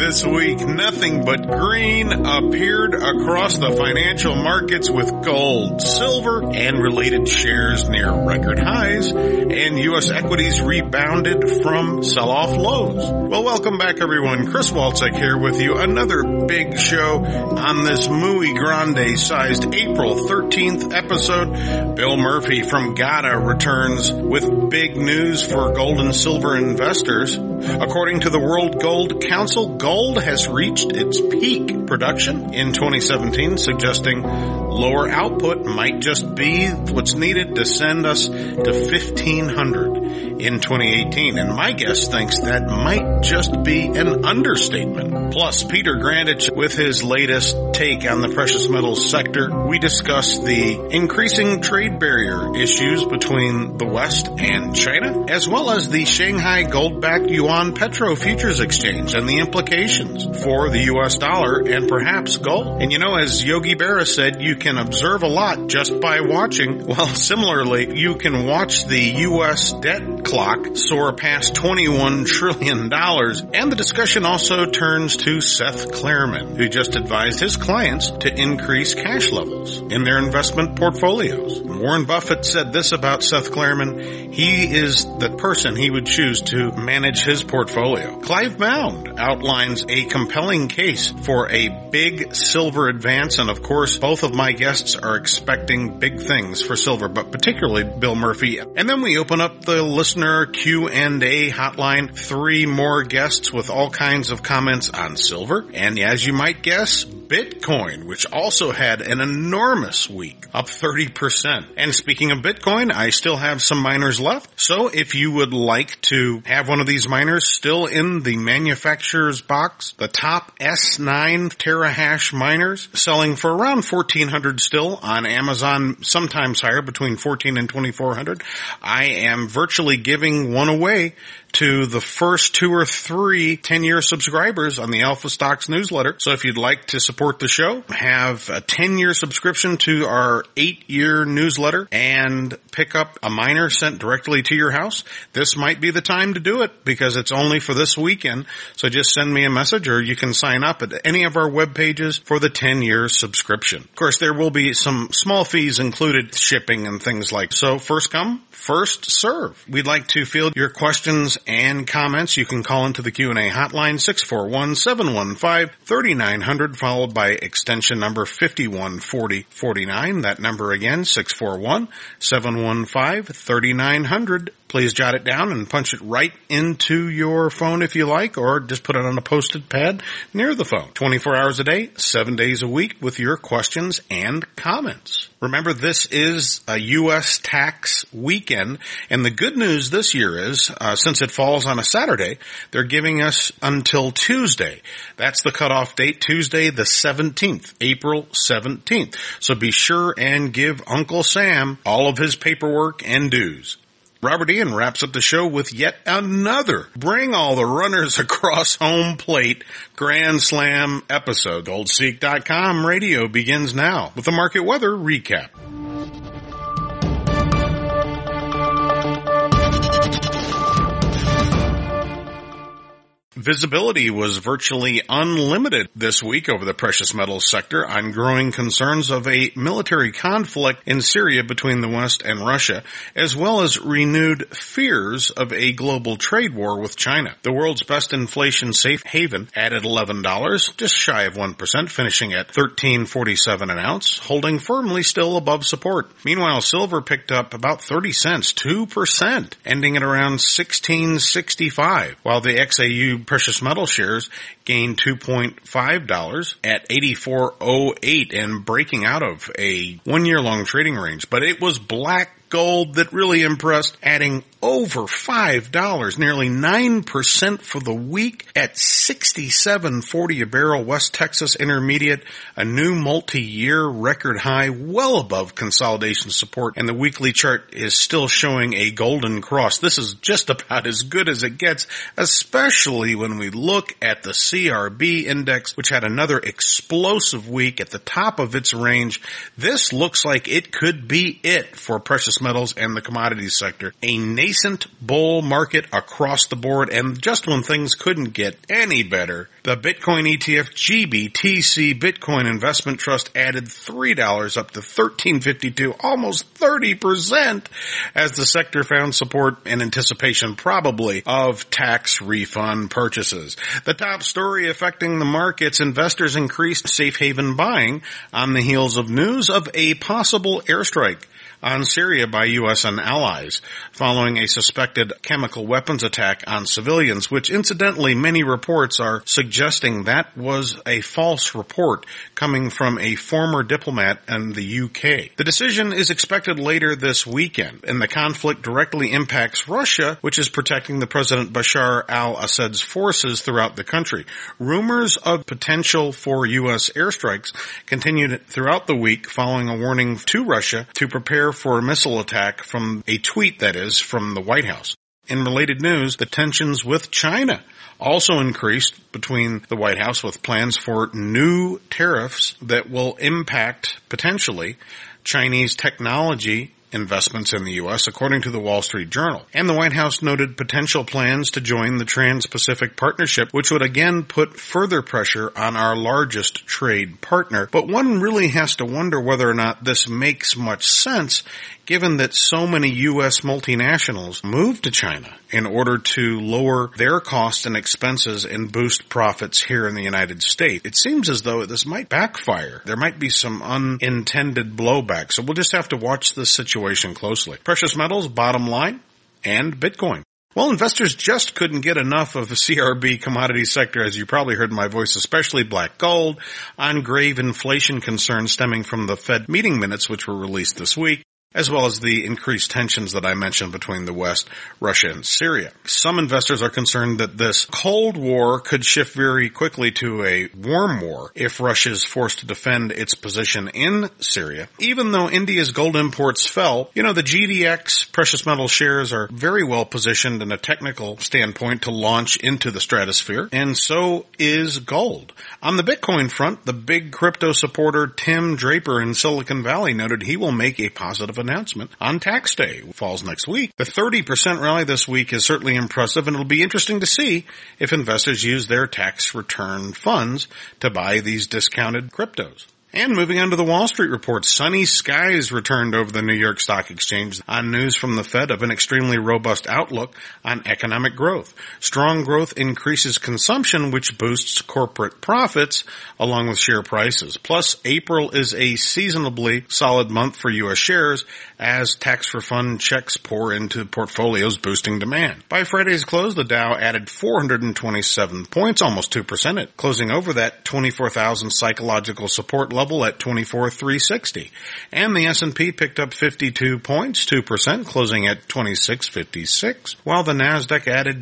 this week, nothing but green appeared across the financial markets with gold, silver, and related shares near record highs, and U.S. equities rebounded from sell-off lows. Well, welcome back, everyone. Chris Walczak here with you. Another big show on this muy grande-sized April 13th episode. Bill Murphy from GATA returns with big news for gold and silver investors. According to the World Gold Council, gold has reached its peak production in 2017, suggesting lower output might just be what's needed to send us to 1,500 in 2018. And my guest thinks that might just be an understatement. Plus, Peter Grandich with his latest take on the precious metals sector. We discuss the increasing trade barrier issues between the West and China, as well as the Shanghai gold-backed yuan petro futures exchange and the implications for the U.S. dollar and perhaps gold. And you know, as Yogi Berra said, you can observe a lot just by watching. Well, similarly, you can watch the U.S. debt clock soar past $21 trillion. And the discussion also turns to Seth Klarman, who just advised his clients to increase cash levels in their investment portfolios. Warren Buffett said this about Seth Klarman: he is the person he would choose to manage his portfolio. Clive Mound outlines a compelling case for a big silver advance, and of course, both of my guests are expecting big things for silver, but particularly Bill Murphy. And then we open up the listener Q&A hotline. 3 more guests with all kinds of comments on silver, and as you might guess, Bitcoin, which also had an enormous week, up 30%. And speaking of Bitcoin, I still have some miners left. So if you would like to have one of these miners still in the manufacturer's box, the top S9 terahash miners selling for around $1,400 still on Amazon, sometimes higher, between $1,400 and $2,400. I am virtually giving one away to the first 2 or 3 10-year subscribers on the Alpha Stocks newsletter. So if you'd like to support the show, have a 10-year subscription to our 8-year newsletter and pick up a miner sent directly to your house, this might be the time to do it because it's only for this weekend. So just send me a message, or you can sign up at any of our web pages for the 10-year subscription. Of course, there will be some small fees included, shipping and things like that. So first come, first serve. We'd like to field your questions and comments. You can call into the Q&A hotline 641-715-3900, followed by extension number 514049. That number again, 641-715-3900. Please jot it down and punch it right into your phone if you like, or just put it on a posted pad near the phone. 24 hours a day, 7 days a week with your questions and comments. Remember, this is a U.S. tax weekend, and the good news this year is, since it falls on a Saturday, they're giving us until Tuesday. That's the cutoff date, Tuesday the 17th, April 17th. So be sure and give Uncle Sam all of his paperwork and dues. Robert Ian wraps up the show with yet another Bring All the Runners Across Home Plate Grand Slam episode. GoldSeek.com radio begins now with a market weather recap. Visibility was virtually unlimited this week over the precious metals sector on growing concerns of a military conflict in Syria between the West and Russia, as well as renewed fears of a global trade war with China. The world's best inflation safe haven added $11, just shy of 1%, finishing at $13.47 an ounce, holding firmly still above support. Meanwhile, silver picked up about 30 cents, 2%, ending at around $16.65, while the XAU precious metal shares gained $2.5 at $84.08 and breaking out of a 1-year-long trading range. But it was black gold that really impressed, adding over $5, nearly 9% for the week at $67.40 a barrel. West Texas Intermediate, a new multi-year record high, well above consolidation support, and the weekly chart is still showing a golden cross. This is just about as good as it gets, especially when we look at the CRB index, which had another explosive week at the top of its range. This looks like it could be it for precious metals and the commodities sector. A nascent bull market across the board, and just when things couldn't get any better, the The Bitcoin ETF GBTC Bitcoin Investment Trust added $3 up to $13.52, almost 30%, as the sector found support in anticipation probably of tax refund purchases. The top story affecting the markets: investors increased safe haven buying on the heels of news of a possible airstrike on Syria by U.S. and allies, following a suspected chemical weapons attack on civilians, which incidentally many reports are suggesting that was a false report coming from a former diplomat in the UK. The decision is expected later this weekend, and the conflict directly impacts Russia, which is protecting the President Bashar al-Assad's forces throughout the country. Rumors of potential for U.S. airstrikes continued throughout the week following a warning to Russia to prepare for a missile attack from a tweet, that is, from the White House. In related news, the tensions with China also increased between the White House, with plans for new tariffs that will impact, potentially, Chinese technology investments in the U.S., according to the Wall Street Journal. And the White House noted potential plans to join the Trans-Pacific Partnership, which would again put further pressure on our largest trade partner. But one really has to wonder whether or not this makes much sense, given that so many U.S. multinationals move to China in order to lower their costs and expenses and boost profits here in the United States. It seems as though this might backfire. There might be some unintended blowback. So we'll just have to watch this situation closely. Precious metals, bottom line, and Bitcoin. Well, investors just couldn't get enough of the CRB commodity sector, as you probably heard in my voice, especially black gold, on grave inflation concerns stemming from the Fed meeting minutes, which were released this week, as well as the increased tensions that I mentioned between the West, Russia, and Syria. Some investors are concerned that this Cold War could shift very quickly to a warm war if Russia is forced to defend its position in Syria. Even though India's gold imports fell, the GDX precious metal shares are very well positioned in a technical standpoint to launch into the stratosphere, and so is gold. On the Bitcoin front, the big crypto supporter Tim Draper in Silicon Valley noted he will make a positive announcement on tax day. Falls next week. The 30% rally this week is certainly impressive, and it'll be interesting to see if investors use their tax return funds to buy these discounted cryptos. And moving on to the Wall Street report, sunny skies returned over the New York Stock Exchange on news from the Fed of an extremely robust outlook on economic growth. Strong growth increases consumption, which boosts corporate profits along with share prices. Plus, April is a seasonably solid month for U.S. shares as tax refund checks pour into portfolios, boosting demand. By Friday's close, the Dow added 427 points, almost 2%, closing over that 24,000 psychological support level at 24,360. And the S&P picked up 52 points, 2%, closing at 2656, while the Nasdaq added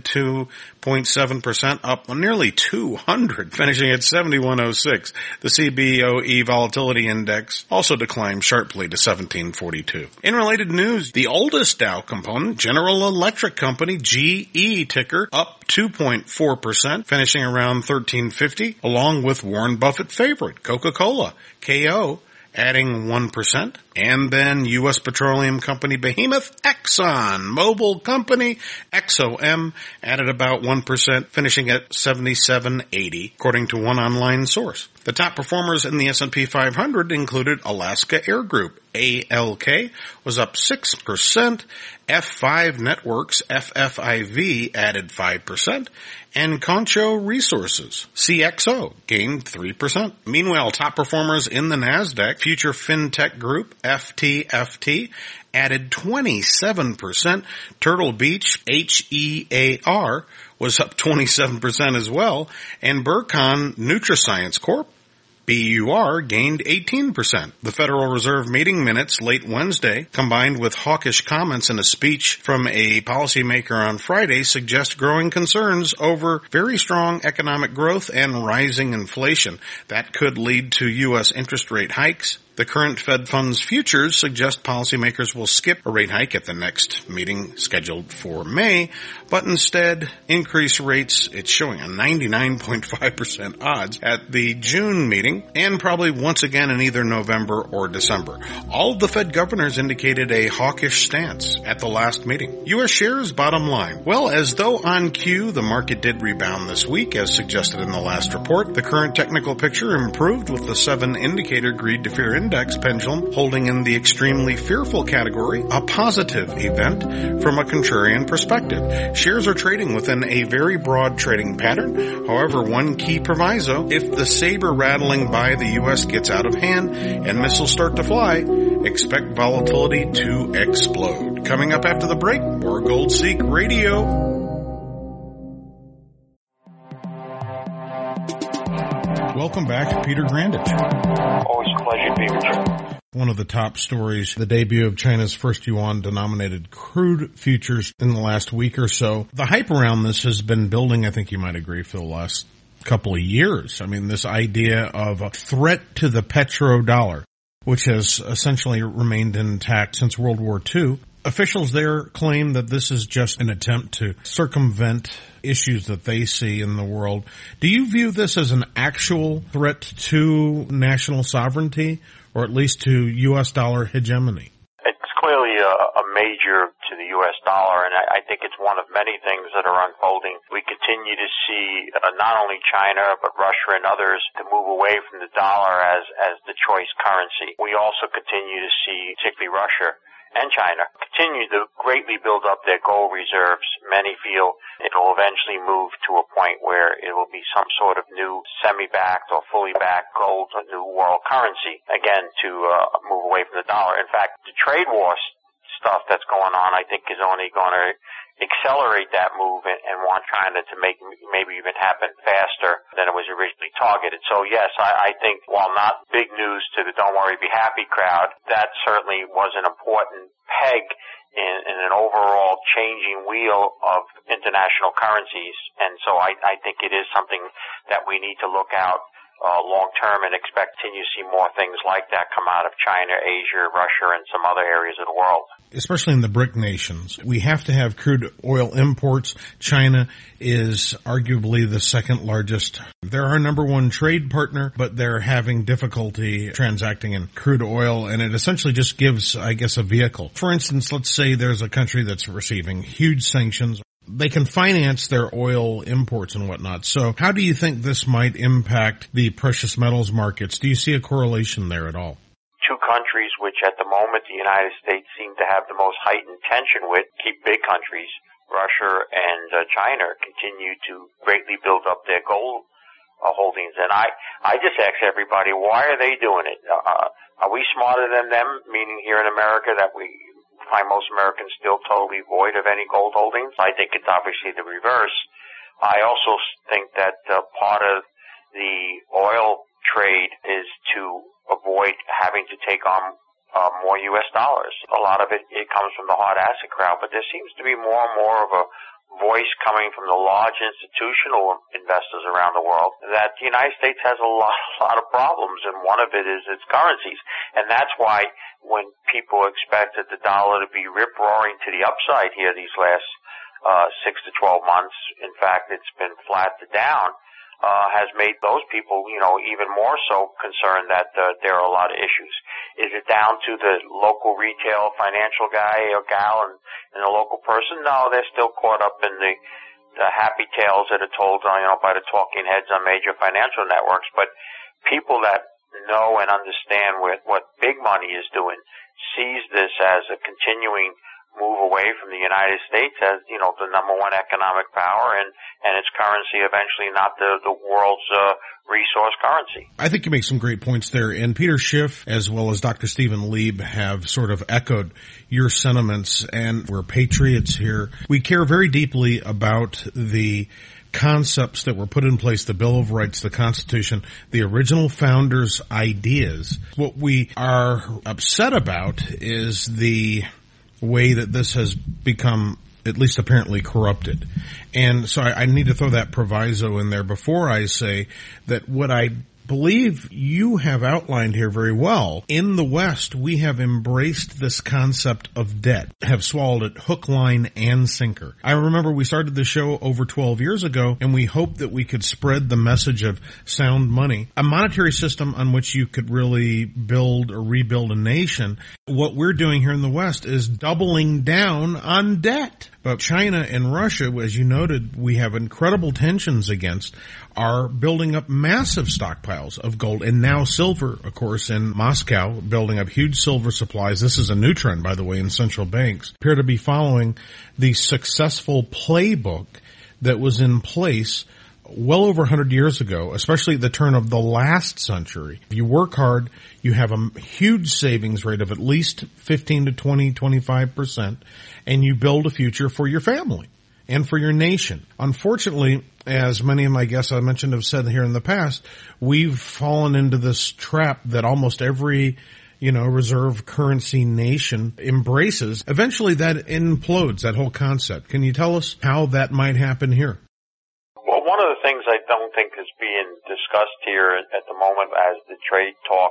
2.7%, up nearly 200, finishing at 7106. The CBOE Volatility Index also declined sharply to 1742. In related news, the oldest Dow component, General Electric Company, GE ticker, up 2.4%, finishing around 1350, along with Warren Buffett favorite, Coca-Cola, KO, adding 1%. And then U.S. Petroleum Company behemoth Exxon Mobil Company, XOM, added about 1%, finishing at 77.80, according to one online source. The top performers in the S&P 500 included Alaska Air Group, ALK, was up 6%, F5 Networks, FFIV, added 5%, and Concho Resources, CXO, gained 3%. Meanwhile, top performers in the Nasdaq, Future FinTech Group, FTFT, added 27%. Turtle Beach, HEAR, was up 27% as well, and Burcon NutraScience Corp., BUR, gained 18%. The Federal Reserve meeting minutes late Wednesday, combined with hawkish comments in a speech from a policymaker on Friday, suggest growing concerns over very strong economic growth and rising inflation. That could lead to U.S. interest rate hikes The current Fed funds futures suggest policymakers will skip a rate hike at the next meeting scheduled for May, but instead increase rates. It's showing a 99.5% odds at the June meeting and probably once again in either November or December. All of the Fed governors indicated a hawkish stance at the last meeting. U.S. shares bottom line. Well, as though on cue, the market did rebound this week as suggested in the last report. The current technical picture improved with the 7-indicator greed to fear index pendulum holding in the extremely fearful category, a positive event from a contrarian perspective. Shares are trading within a very broad trading pattern. However, one key proviso, if the saber rattling by the U.S. gets out of hand and missiles start to fly, expect volatility to explode. Coming up after the break, more Gold Seek Radio. Welcome back, Peter Grandich. Always a pleasure to be with you. One of the top stories, the debut of China's first yuan-denominated crude futures in the last week or so. The hype around this has been building, I think you might agree, for the last couple of years. I mean, this idea of a threat to the petrodollar, which has essentially remained intact since World War II. Officials there claim that this is just an attempt to circumvent issues that they see in the world. Do you view this as an actual threat to national sovereignty, or at least to U.S. dollar hegemony? It's clearly a major to the U.S. dollar, and I think it's one of many things that are unfolding. We continue to see not only China, but Russia and others to move away from the dollar as the choice currency. We also continue to see, particularly Russia and China, continue to greatly build up their gold reserves. Many feel it will eventually move to a point where it will be some sort of new semi-backed or fully backed gold, a new world currency, again, to move away from the dollar. In fact, the trade war stuff that's going on, I think, is only going to accelerate that move and want China to make maybe even happen faster than it was originally targeted. So yes, I think while not big news to the don't worry, be happy crowd, that certainly was an important peg in an overall changing wheel of international currencies. And so I think it is something that we need to look out long term and expect to continue to see more things like that come out of China, Asia, Russia, and some other areas of the world. Especially in the BRIC nations. We have to have crude oil imports. China is arguably the second largest. They're our number one trade partner, but they're having difficulty transacting in crude oil, and it essentially just gives, I guess, a vehicle. For instance, let's say there's a country that's receiving huge sanctions. They can finance their oil imports and whatnot. So how do you think this might impact the precious metals markets? Do you see a correlation there at all? Two countries which at the moment the United States seem to have the most heightened tension with, keep big countries, Russia and China, continue to greatly build up their gold holdings. And I just ask everybody, why are they doing it? Are we smarter than them, meaning here in America that we find most Americans still totally void of any gold holdings? I think it's obviously the reverse. I also think that part of the oil trade is to avoid having to take on more U.S. dollars. A lot of it comes from the hard asset crowd, but there seems to be more and more of a voice coming from the large institutional investors around the world that the United States has a lot of problems, and one of it is its currencies. And that's why when people expected the dollar to be rip-roaring to the upside here these last 6 to 12 months, in fact, it's been flat to down, has made those people, even more so concerned that there are a lot of issues. Is it down to the local retail financial guy or gal and the local person? No, they're still caught up in the happy tales that are told, by the talking heads on major financial networks. But people that know and understand what big money is doing sees this as a continuing move away from the United States as, the number one economic power and its currency eventually not the world's resource currency. I think you make some great points there. And Peter Schiff, as well as Dr. Stephen Lieb, have sort of echoed your sentiments. And we're patriots here. We care very deeply about the concepts that were put in place, the Bill of Rights, the Constitution, the original founders' ideas. What we are upset about is the way that this has become, at least apparently, corrupted. And so I need to throw that proviso in there before I say that what I believe you have outlined here very well. In the West, we have embraced this concept of debt, have swallowed it hook, line, and sinker. I remember we started the show over 12 years ago, and we hoped that we could spread the message of sound money, a monetary system on which you could really build or rebuild a nation. What we're doing here in the West is doubling down on debt. But China and Russia, as you noted, we have incredible tensions against, are building up massive stockpiles of gold and now silver, of course, in Moscow, building up huge silver supplies. This is a new trend, by the way, in central banks. Appear to be following the successful playbook that was in place well over 100 years ago, especially at the turn of the last century. If you work hard, you have a huge savings rate of at least 15 to 20, 25%, and you build a future for your family and for your nation. Unfortunately, as many of my guests I mentioned have said here in the past, we've fallen into this trap that almost every reserve currency nation embraces. Eventually that implodes, that whole concept. Can you tell us how that might happen here? Well, one of the things I don't think is being discussed here at the moment as the trade talk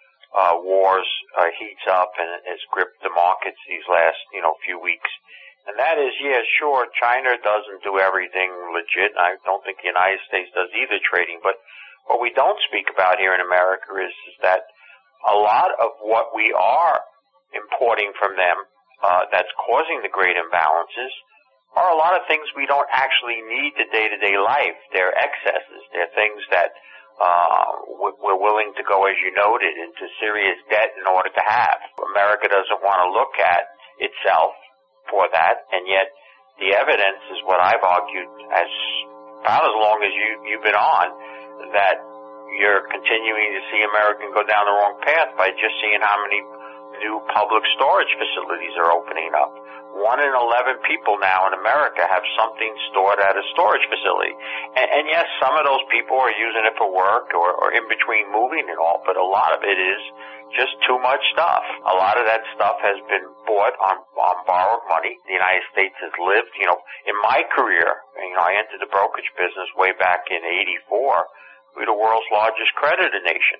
wars heats up and has gripped the markets these last, few weeks. And that is, sure, China doesn't do everything legit. I don't think the United States does either trading. But what we don't speak about here in America is that a lot of what we are importing from them that's causing the great imbalances are a lot of things we don't actually need to day-to-day life. They're excesses. They're things that we're willing to go, as you noted, into serious debt in order to have. America doesn't want to look at itself for that, and yet the evidence is what I've argued about as long as you've been on, that you're continuing to see America go down the wrong path by just seeing how many new public storage facilities are opening up. 1 in 11 people now in America have something stored at a storage facility. And yes, some of those people are using it for work or in between moving and all, but a lot of it is just too much stuff. A lot of that stuff has been bought on borrowed money. The United States has lived, in my career, I entered the brokerage business way back in 84. We're the world's largest creditor nation.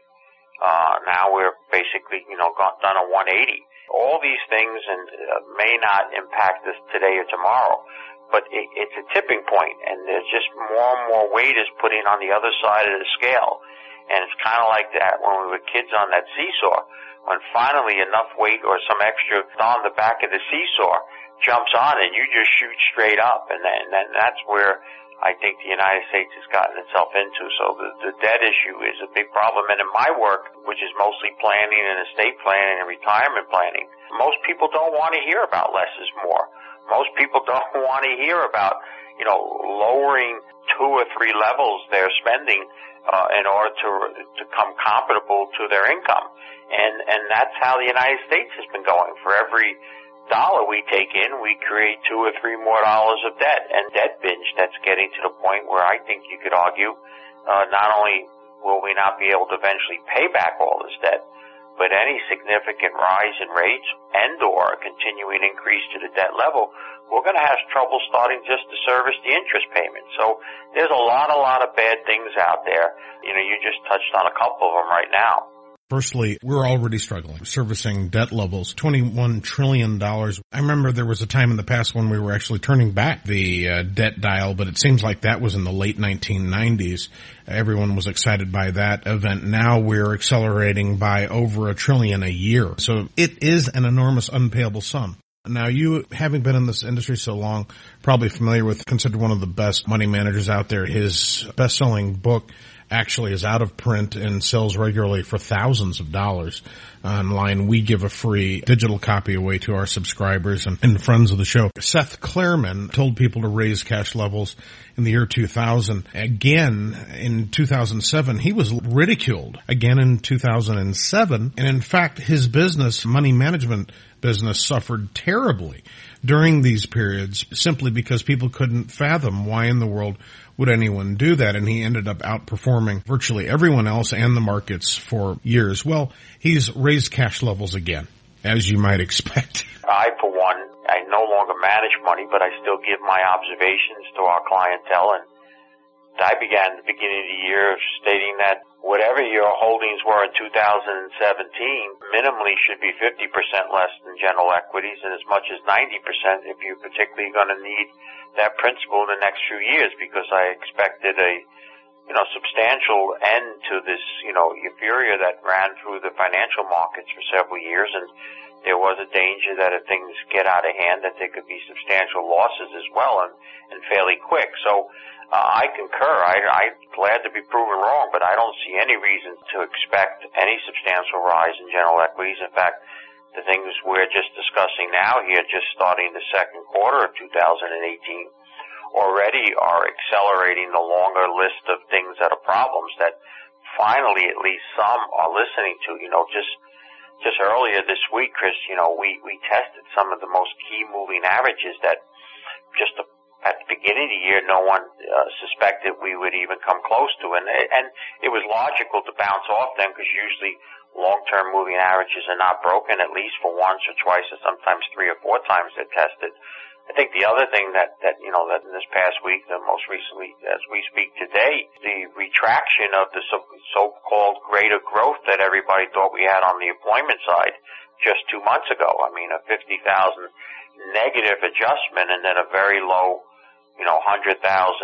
Now we're basically, done a 180. All these things may not impact us today or tomorrow, but it's a tipping point, and there's just more and more weight is putting on the other side of the scale. And it's kind of like that when we were kids on that seesaw, when finally enough weight or some extra on the back of the seesaw jumps on and you just shoot straight up, and then that's where I think the United States has gotten itself into. So the debt issue is a big problem. And in my work, which is mostly planning and estate planning and retirement planning, most people don't want to hear about less is more. Most people don't want to hear about, lowering 2 or 3 levels they're spending in order to come comparable to their income. And that's how the United States has been going. For every dollar we take in, we create $2 or $3 more of debt, and debt binge that's getting to the point where I think you could argue not only will we not be able to eventually pay back all this debt, but any significant rise in rates and or continuing increase to the debt level, we're going to have trouble starting just to service the interest payment. So there's a lot of bad things out there. You just touched on a couple of them right now. Firstly, we're already struggling servicing debt levels, $21 trillion. I remember there was a time in the past when we were actually turning back the debt dial, but it seems like that was in the late 1990s. Everyone was excited by that event. Now we're accelerating by over $1 trillion a year. So it is an enormous unpayable sum. Now, you, having been in this industry so long, probably familiar with, considered one of the best money managers out there. His best-selling book actually is out of print and sells regularly for thousands of dollars online. We give a free digital copy away to our subscribers and friends of the show. Seth Klarman told people to raise cash levels in the year 2000. Again, in 2007, he was ridiculed. Again in 2007. And in fact, his business, money management business, suffered terribly during these periods simply because people couldn't fathom why in the world would anyone do that, and he ended up outperforming virtually everyone else and the markets for years. Well, he's raised cash levels again, as you might expect. I, for one, I no longer manage money, but I still give my observations to our clientele, and I began at the beginning of the year stating that whatever your holdings were in 2017, minimally should be 50% less than general equities and as much as 90% if you're particularly going to need that principal in the next few years, because I expected a substantial end to this, euphoria that ran through the financial markets for several years, and there was a danger that if things get out of hand that there could be substantial losses as well and fairly quick. So I concur. I'm glad to be proven wrong, but I don't see any reason to expect any substantial rise in general equities. In fact, the things we're just discussing now here, just starting the second quarter of 2018, already are accelerating the longer list of things that are problems that finally at least some are listening to. Just earlier this week, Chris, we tested some of the most key moving averages that just at the beginning of the year no one suspected we would even come close to. And it was logical to bounce off them because usually long-term moving averages are not broken at least for once or twice or sometimes 3 or 4 times they're tested. I think the other thing that in this past week, and most recently as we speak today, the retraction of the so-called greater growth that everybody thought we had on the employment side just 2 months ago. I mean, a 50,000 negative adjustment and then a very low, 100,000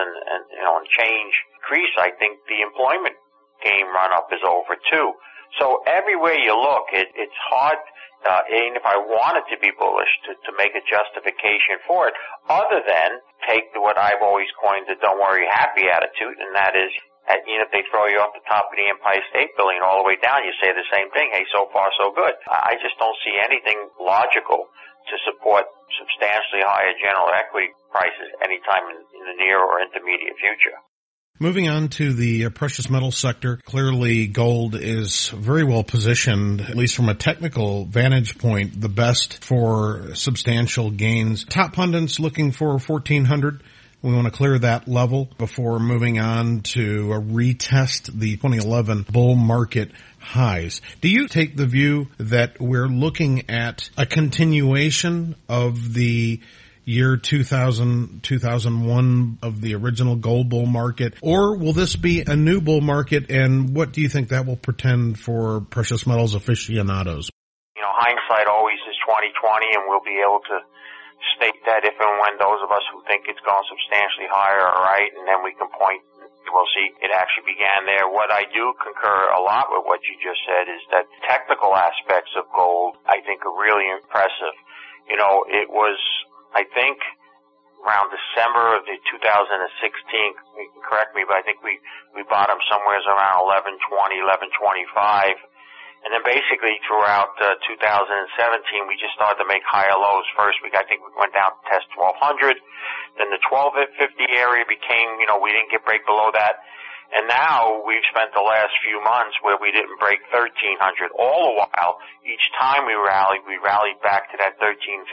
and change increase. I think the employment game run-up is over too. So everywhere you look, it's hard, even if I wanted to be bullish, to make a justification for it, other than take what I've always coined the don't worry happy attitude, and that is, if they throw you off the top of the Empire State Building all the way down, you say the same thing, hey, so far so good. I just don't see anything logical to support substantially higher general equity prices anytime in the near or intermediate future. Moving on to the precious metal sector, clearly gold is very well positioned, at least from a technical vantage point, the best for substantial gains. Top pundits looking for 1,400. We want to clear that level before moving on to retest the 2011 bull market highs. Do you take the view that we're looking at a continuation of the year 2000, 2001 of the original gold bull market, or will this be a new bull market, and what do you think that will portend for precious metals aficionados? Hindsight always is 20/20, and we'll be able to state that if and when those of us who think it's gone substantially higher are right, and then we can point, we'll see it actually began there. What I do concur a lot with what you just said is that technical aspects of gold, I think, are really impressive. It was, I think, around December of the 2016, you can correct me, but I think we bottomed somewhere around 1120, 1125. And then basically throughout 2017, we just started to make higher lows. First week, I think we went down to test 1200. Then the 1250 area became, we didn't get break below that. And now we've spent the last few months where we didn't break 1300. All the while, each time we rallied back to that 1350,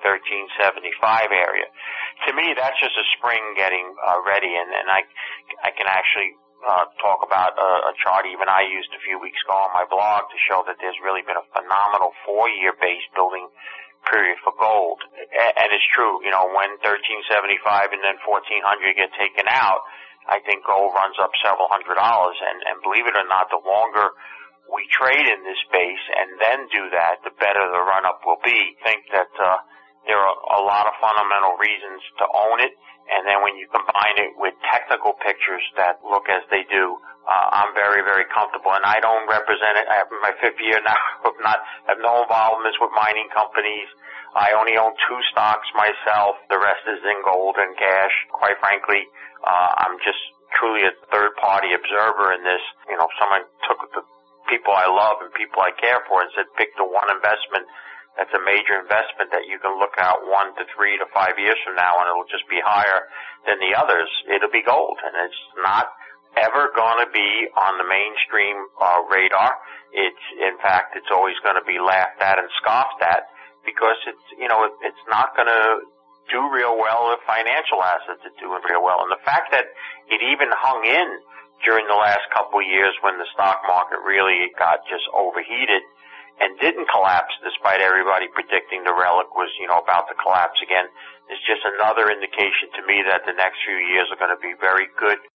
1375 area. To me, that's just a spring getting ready, and I can actually talk about a chart even I used a few weeks ago on my blog to show that there's really been a phenomenal 4-year base building period for gold. And it's true, when 1375 and then 1400 get taken out, I think gold runs up several $100s, and believe it or not, the longer we trade in this space and then do that, the better the run-up will be. I think that there are a lot of fundamental reasons to own it, and then when you combine it with technical pictures that look as they do, I'm very, very comfortable. And I don't represent it. I have my 5th year now have no involvements with mining companies. I only own 2 stocks myself. The rest is in gold and cash. Quite frankly, I'm just truly a third-party observer in this. Someone took the people I love and people I care for and said, pick the one investment that's a major investment that you can look out 1 to 3 to 5 years from now, and it'll just be higher than the others. It'll be gold, and it's not ever going to be on the mainstream radar. In fact, it's always going to be laughed at and scoffed at because it's not going to do real well if financial assets are doing real well. And the fact that it even hung in during the last couple of years when the stock market really got just overheated and didn't collapse despite everybody predicting the relic was, about to collapse again, is just another indication to me that the next few years are going to be very good.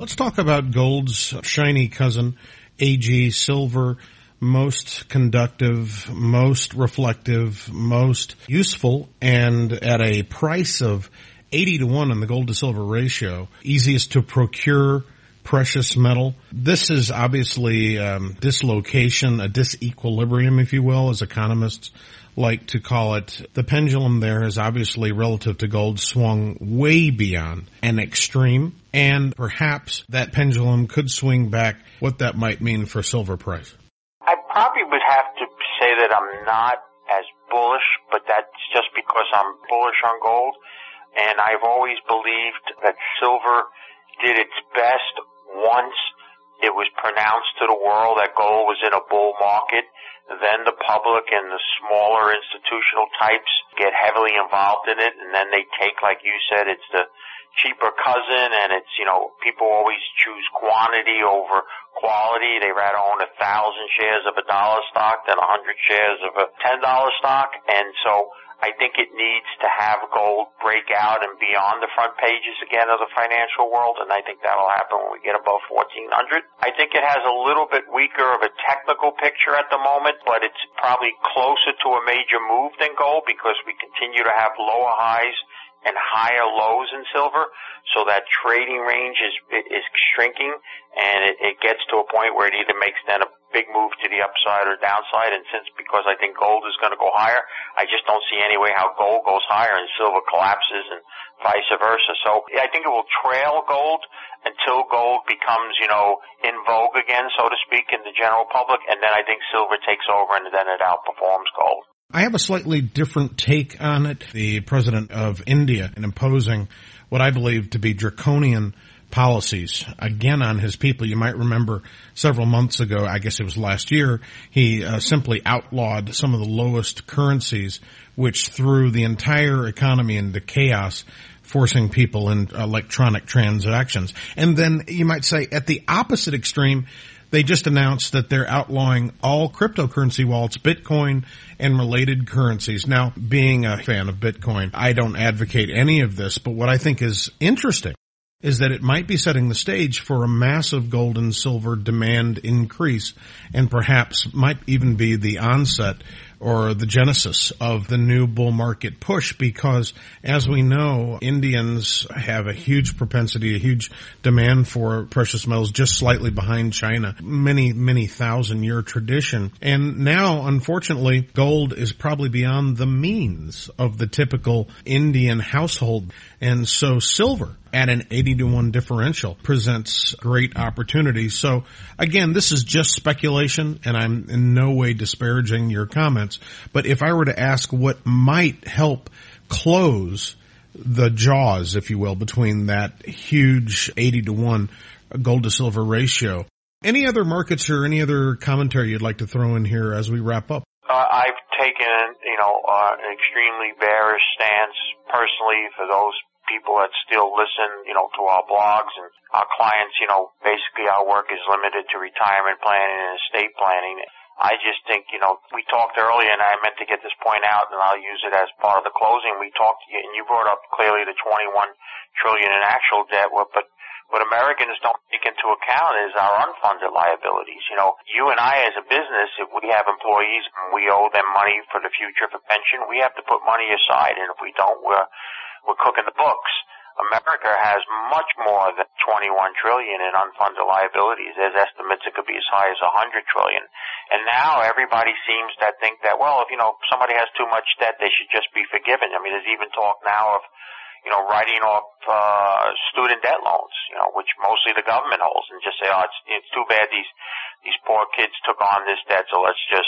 Let's talk about gold's shiny cousin, AG, silver, most conductive, most reflective, most useful, and at a price of 80-1 in the gold to silver ratio, easiest to procure precious metal. This is obviously dislocation, a disequilibrium, if you will, as economists like to call it. The pendulum there is obviously, relative to gold, swung way beyond an extreme, and perhaps that pendulum could swing back, what that might mean for silver price. I probably would have to say that I'm not as bullish, but that's just because I'm bullish on gold. And I've always believed that silver did its best once it was pronounced to the world that gold was in a bull market. Then the public and the smaller institutional types get heavily involved in it, and then they take, like you said, it's the cheaper cousin, and it's, people always choose quantity over quality. They rather own 1,000 shares of $1 stock than 100 shares of a $10 stock. And so I think it needs to have gold break out and be on the front pages again of the financial world, and I think that'll happen when we get above 1,400. I think it has a little bit weaker of a technical picture at the moment, but it's probably closer to a major move than gold because we continue to have lower highs and higher lows in silver, so that trading range is shrinking, and it gets to a point where it either makes then a big move to the upside or downside. And because I think gold is going to go higher, I just don't see any way how gold goes higher and silver collapses and vice versa. So I think it will trail gold until gold becomes, in vogue again, so to speak, in the general public, and then I think silver takes over and then it outperforms gold. I have a slightly different take on it. The president of India, in imposing what I believe to be draconian policies, again on his people. You might remember several months ago, I guess it was last year, he simply outlawed some of the lowest currencies, which threw the entire economy into chaos, forcing people in electronic transactions. And then you might say at the opposite extreme, they just announced that they're outlawing all cryptocurrency wallets, Bitcoin and related currencies. Now, being a fan of Bitcoin, I don't advocate any of this, but what I think is interesting is that it might be setting the stage for a massive gold and silver demand increase, and perhaps might even be the onset or the genesis of the new bull market push, because as we know, Indians have a huge propensity, a huge demand for precious metals, just slightly behind China, many 1,000-year tradition. And now, unfortunately, gold is probably beyond the means of the typical Indian household. And so silver at an 80-1 differential presents great opportunities. So again, this is just speculation, and I'm in no way disparaging your comments. But if I were to ask what might help close the jaws, if you will, between that huge 80-1 gold to silver ratio, any other markets or any other commentary you'd like to throw in here as we wrap up? I've taken, an extremely bearish stance personally for those people that still listen, to our blogs and our clients. Basically our work is limited to retirement planning and estate planning. I just think, we talked earlier, and I meant to get this point out, and I'll use it as part of the closing. We talked, and you brought up clearly the $21 trillion in actual debt, but what Americans don't take into account is our unfunded liabilities. You and I as a business, if we have employees and we owe them money for the future for pension, we have to put money aside, and if we don't, we're cooking the books. America has much more than $21 trillion in unfunded liabilities. There's estimates it could be as high as $100 trillion. And now everybody seems to think that, if somebody has too much debt, they should just be forgiven. I mean, there's even talk now of, writing off student debt loans, which mostly the government holds, and just say, it's too bad these poor kids took on this debt, so let's just,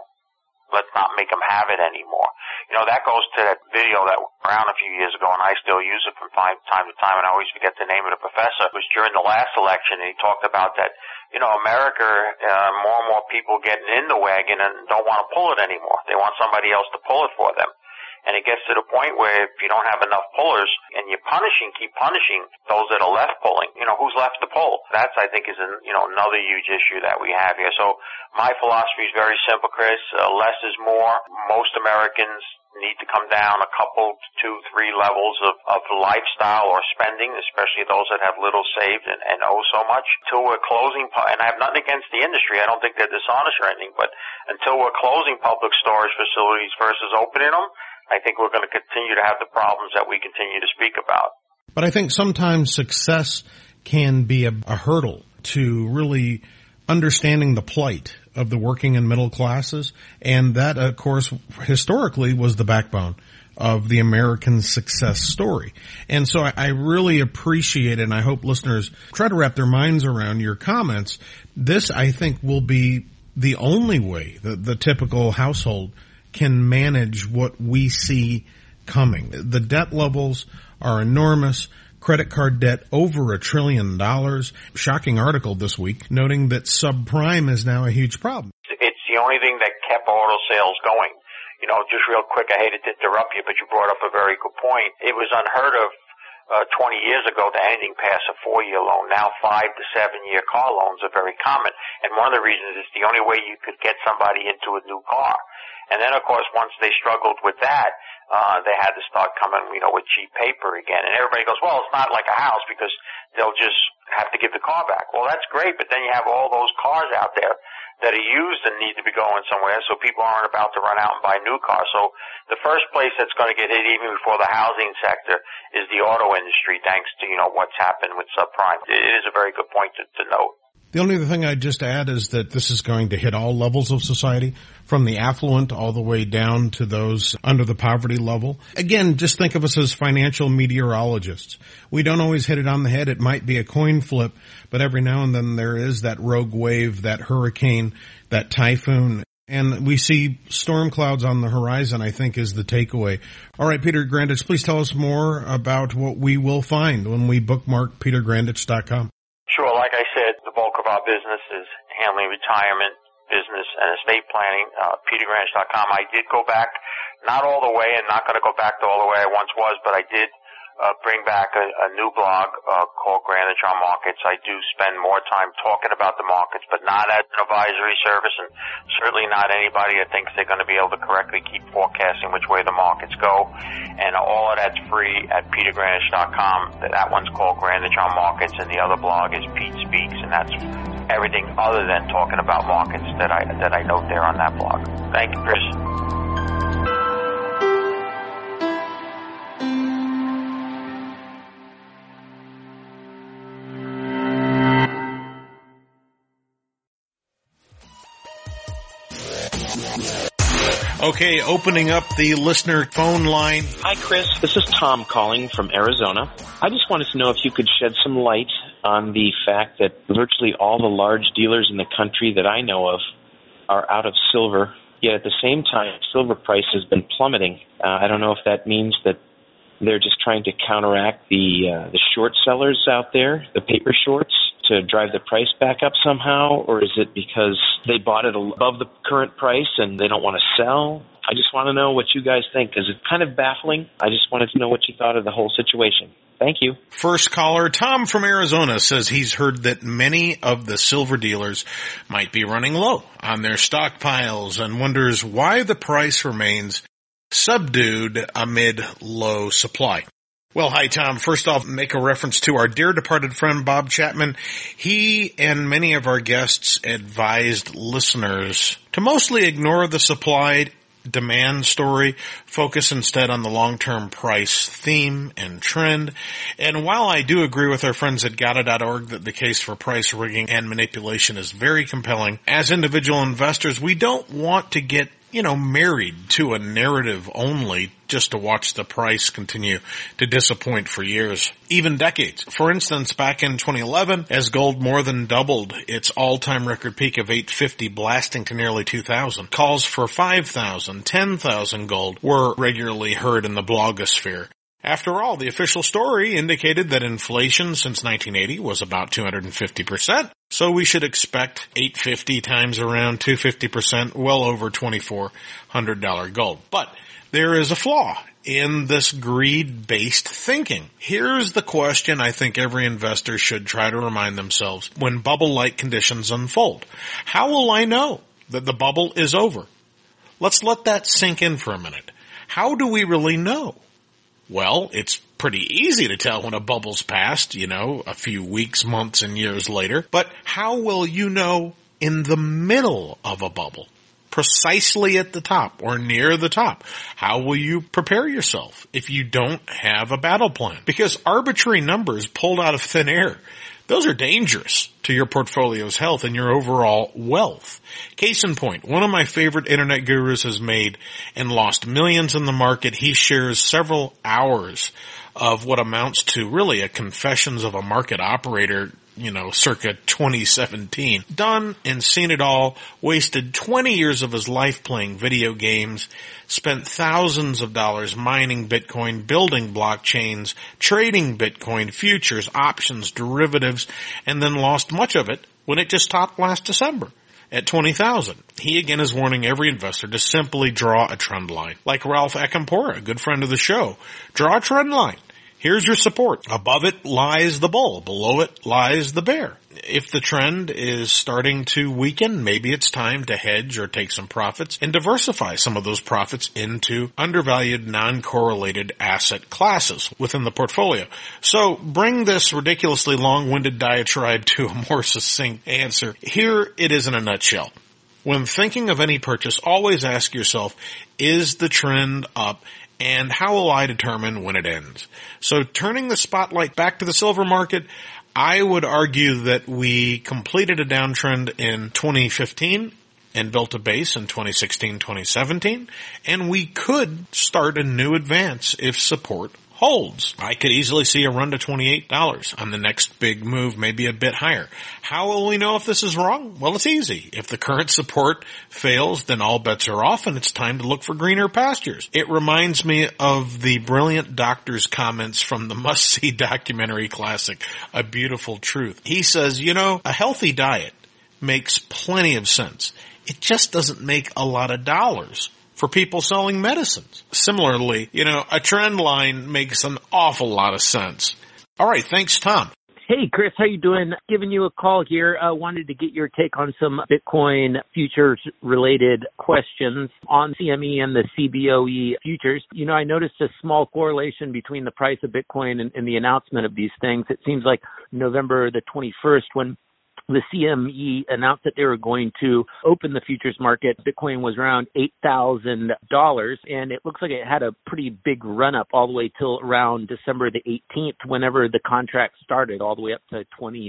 let's not make them have it anymore. That goes to that video that went around a few years ago, and I still use it from time to time, and I always forget the name of the professor. It was during the last election, and he talked about that, America, more and more people getting in the wagon and don't want to pull it anymore. They want somebody else to pull it for them. And it gets to the point where if you don't have enough pullers and you're keep punishing those that are left pulling, who's left to pull? That's, I think, is another huge issue that we have here. So my philosophy is very simple, Chris. Less is more. Most Americans need to come down a couple, 2, 3 levels of lifestyle or spending, especially those that have little saved and owe so much, till we're closing, and I have nothing against the industry, I don't think they're dishonest or anything, but until we're closing public storage facilities versus opening them, I think we're going to continue to have the problems that we continue to speak about. But I think sometimes success can be a hurdle to really understanding the plight of the working and middle classes. And that, of course, historically was the backbone of the American success story. And so I really appreciate it, and I hope listeners try to wrap their minds around your comments. This, I think, will be the only way that the typical household can manage what we see coming. The debt levels are enormous. Credit card debt over $1 trillion. Shocking article this week noting that subprime is now a huge problem. It's the only thing that kept auto sales going. You know, just real quick, I hated to interrupt you, but you brought up a very good point. It was unheard of 20 years ago that anything past a 4-year loan. Now 5 to 7-year car loans are very common. And one of the reasons is the only way you could get somebody into a new car. And then, of course, once they struggled with that, they had to start coming, with cheap paper again. And everybody goes, well, it's not like a house because they'll just have to give the car back. Well, that's great, but then you have all those cars out there that are used and need to be going somewhere, so people aren't about to run out and buy new cars. So the first place that's going to get hit even before the housing sector is the auto industry, thanks to, what's happened with subprime. It is a very good point to note. The only other thing I'd just add is that this is going to hit all levels of society, from the affluent all the way down to those under the poverty level. Again, just think of us as financial meteorologists. We don't always hit it on the head. It might be a coin flip, but every now and then there is that rogue wave, that hurricane, that typhoon. And we see storm clouds on the horizon, I think, is the takeaway. All right, Peter Grandich, please tell us more about what we will find when we bookmark petergrandich.com. Sure. Like I said, the bulk of our business is handling retirement, business, and estate planning. petergrandich.com. I did go back, not all the way, and not going to go back to all the way I once was, but I did bring back a new blog called Grandich on Markets. I do spend more time talking about the markets, but not as an advisory service, and certainly not anybody that thinks they're going to be able to correctly keep forecasting which way the markets go. And all of that's free at petergrandich.com. That one's called Grandich on Markets, and the other blog is Pete Speaks, and that's everything other than talking about markets that I note there on that blog. Thank you, Chris. Okay, opening up the listener phone line. Hi, Chris. This is Tom calling from Arizona. I just wanted to know if you could shed some light on the fact that virtually all the large dealers in the country that I know of are out of silver, yet at the same time, silver price has been plummeting. I don't know if that means that they're just trying to counteract the short sellers out there, the paper shorts, to drive the price back up somehow, or is it because they bought it above the current price and they don't want to sell? I just want to know what you guys think, because it's kind of baffling. I just wanted to know what you thought of the whole situation. Thank you. First caller, Tom from Arizona, says he's heard that many of the silver dealers might be running low on their stockpiles and wonders why the price remains subdued amid low supply. Well, hi, Tom. First off, make a reference to our dear departed friend, Bob Chapman. He and many of our guests advised listeners to mostly ignore the supply-demand story, focus instead on the long-term price theme and trend. And while I do agree with our friends at Gada.org that the case for price rigging and manipulation is very compelling, as individual investors, we don't want to get married to a narrative only just to watch the price continue to disappoint for years, even decades. For instance, back in 2011, as gold more than doubled its all-time record peak of $850, blasting to nearly $2,000, calls for $5,000, $10,000 gold were regularly heard in the blogosphere. After all, the official story indicated that inflation since 1980 was about 250%, so we should expect $850 times around 250%, well over $2,400 gold. But there is a flaw in this greed-based thinking. Here's the question I think every investor should try to remind themselves when bubble-like conditions unfold. How will I know that the bubble is over? Let's let that sink in for a minute. How do we really know? Well, it's pretty easy to tell when a bubble's passed, a few weeks, months, and years later. But how will you know in the middle of a bubble? Precisely at the top or near the top. How will you prepare yourself if you don't have a battle plan? Because arbitrary numbers pulled out of thin air, those are dangerous to your portfolio's health and your overall wealth. Case in point, one of my favorite internet gurus has made and lost millions in the market. He shares several hours of what amounts to really a confessions of a market operator, circa 2017. Done and seen it all, wasted 20 years of his life playing video games, spent thousands of dollars mining Bitcoin, building blockchains, trading Bitcoin, futures, options, derivatives, and then lost much of it when it just topped last December at 20,000. He again is warning every investor to simply draw a trend line. Like Ralph Acampora, a good friend of the show, draw a trend line. Here's your support. Above it lies the bull. Below it lies the bear. If the trend is starting to weaken, maybe it's time to hedge or take some profits and diversify some of those profits into undervalued, non-correlated asset classes within the portfolio. So bring this ridiculously long-winded diatribe to a more succinct answer. Here it is in a nutshell. When thinking of any purchase, always ask yourself, is the trend up? And how will I determine when it ends? So turning the spotlight back to the silver market, I would argue that we completed a downtrend in 2015 and built a base in 2016, 2017, and we could start a new advance if support holds. I could easily see a run to $28 on the next big move, maybe a bit higher. How will we know if this is wrong? Well, it's easy. If the current support fails, then all bets are off and it's time to look for greener pastures. It reminds me of the brilliant doctor's comments from the must-see documentary classic, A Beautiful Truth. He says, a healthy diet makes plenty of sense. It just doesn't make a lot of dollars for people selling medicines. Similarly, a trend line makes an awful lot of sense. All right, thanks, Tom. Hey, Chris, how you doing? Giving you a call here. Wanted to get your take on some Bitcoin futures-related questions on CME and the CBOE futures. I noticed a small correlation between the price of Bitcoin and the announcement of these things. It seems like November the 21st, when the CME announced that they were going to open the futures market, Bitcoin was around $8,000, and it looks like it had a pretty big run-up all the way till around December the 18th, whenever the contract started, all the way up to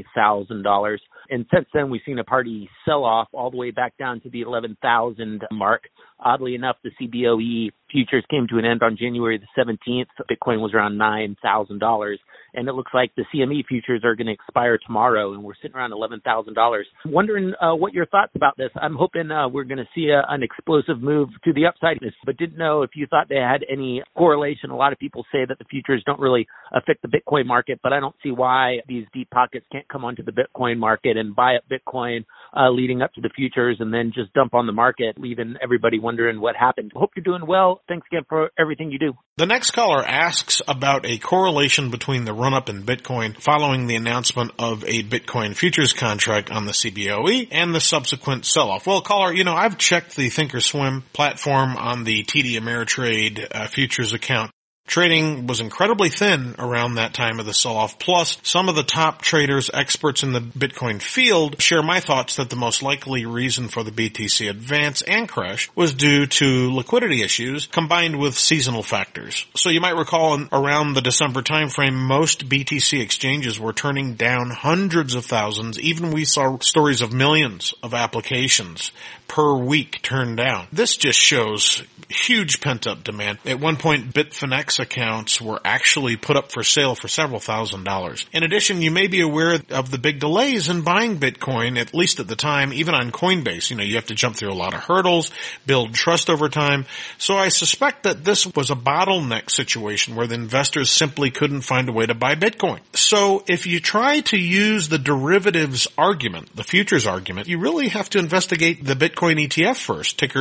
$20,000. And since then, we've seen a party sell-off all the way back down to the 11,000 mark. Oddly enough, the CBOE futures came to an end on January the 17th. Bitcoin was around $9,000. And it looks like the CME futures are going to expire tomorrow, and we're sitting around $11,000. Wondering what your thoughts about this. I'm hoping we're going to see an explosive move to the upside, but didn't know if you thought they had any correlation. A lot of people say that the futures don't really affect the Bitcoin market, but I don't see why these deep pockets can't come onto the Bitcoin market and buy up Bitcoin leading up to the futures and then just dump on the market, leaving everybody wondering what happened. Hope you're doing well. Thanks again for everything you do. The next caller asks about a correlation between the run-up in Bitcoin following the announcement of a Bitcoin futures contract on the CBOE and the subsequent sell-off. Well, caller, I've checked the Thinkorswim platform on the TD Ameritrade futures account. Trading was incredibly thin around that time of the sell-off. Plus, some of the top traders, experts in the Bitcoin field, share my thoughts that the most likely reason for the BTC advance and crash was due to liquidity issues combined with seasonal factors. So you might recall around the December timeframe, most BTC exchanges were turning down hundreds of thousands. Even we saw stories of millions of applications per week turned down. This just shows huge pent-up demand. At one point, Bitfinex accounts were actually put up for sale for several $1,000s. In addition, you may be aware of the big delays in buying Bitcoin, at least at the time, even on Coinbase. You have to jump through a lot of hurdles, build trust over time. So I suspect that this was a bottleneck situation where the investors simply couldn't find a way to buy Bitcoin. So if you try to use the derivatives argument, the futures argument, you really have to investigate the Bitcoin Bitcoin ETF first, ticker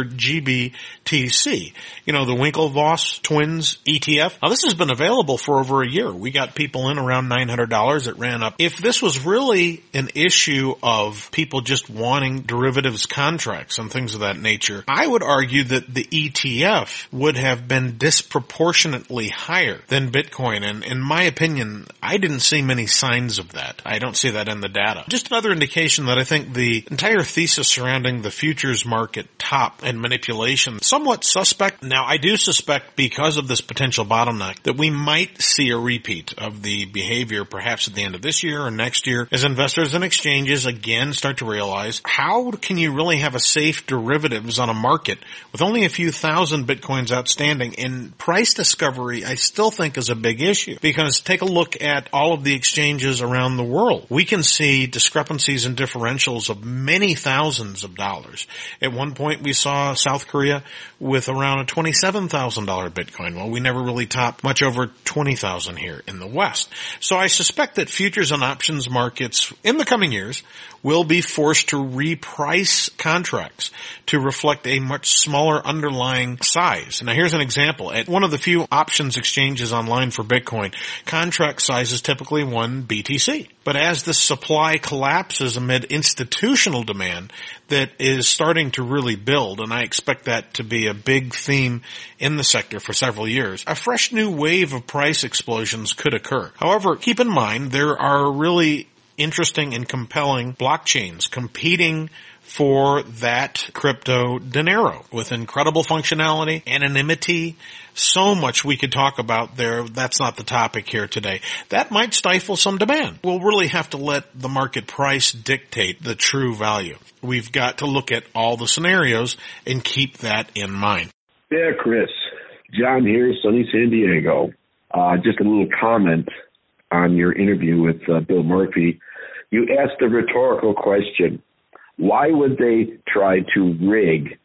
GBTC. You know, the Winklevoss Twins ETF. Now, this has been available for over a year. We got people in around $900. It ran up. If this was really an issue of people just wanting derivatives contracts and things of that nature, I would argue that the ETF would have been disproportionately higher than Bitcoin. And in my opinion, I didn't see many signs of that. I don't see that in the data. Just another indication that I think the entire thesis surrounding the futures market top and manipulation somewhat suspect. Now, I do suspect because of this potential bottleneck that we might see a repeat of the behavior perhaps at the end of this year or next year as investors and exchanges again start to realize how can you really have a safe derivatives on a market with only a few thousand Bitcoins outstanding. And price discovery I still think is a big issue because take a look at all of the exchanges around the world. We can see discrepancies and differentials of many thousands of dollars. At one point we saw South Korea with around a $27,000 Bitcoin. Well, we never really topped much over 20,000 here in the West. So I suspect that futures and options markets in the coming years will be forced to reprice contracts to reflect a much smaller underlying size. Now here's an example. At one of the few options exchanges online for Bitcoin, contract size is typically 1 BTC. But as the supply collapses amid institutional demand that is starting to really build, and I expect that to be a big theme in the sector for several years, a fresh new wave of price explosions could occur. However, keep in mind there are really interesting and compelling blockchains competing for that crypto dinero with incredible functionality, anonymity, so much we could talk about there. That's not the topic here today. That might stifle some demand. We'll really have to let the market price dictate the true value. We've got to look at all the scenarios and keep that in mind. Yeah, Chris. John here, sunny San Diego. Just a little comment on your interview with Bill Murphy. You asked a rhetorical question. Why would they try to rig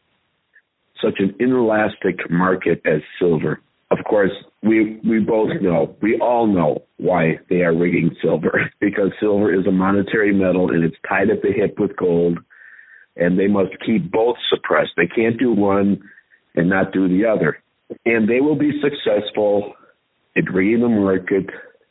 such an inelastic market as silver? Of course, we both know, we all know why they are rigging silver, because silver is a monetary metal and it's tied at the hip with gold, and they must keep both suppressed. They can't do one and not do the other. And they will be successful at rigging the market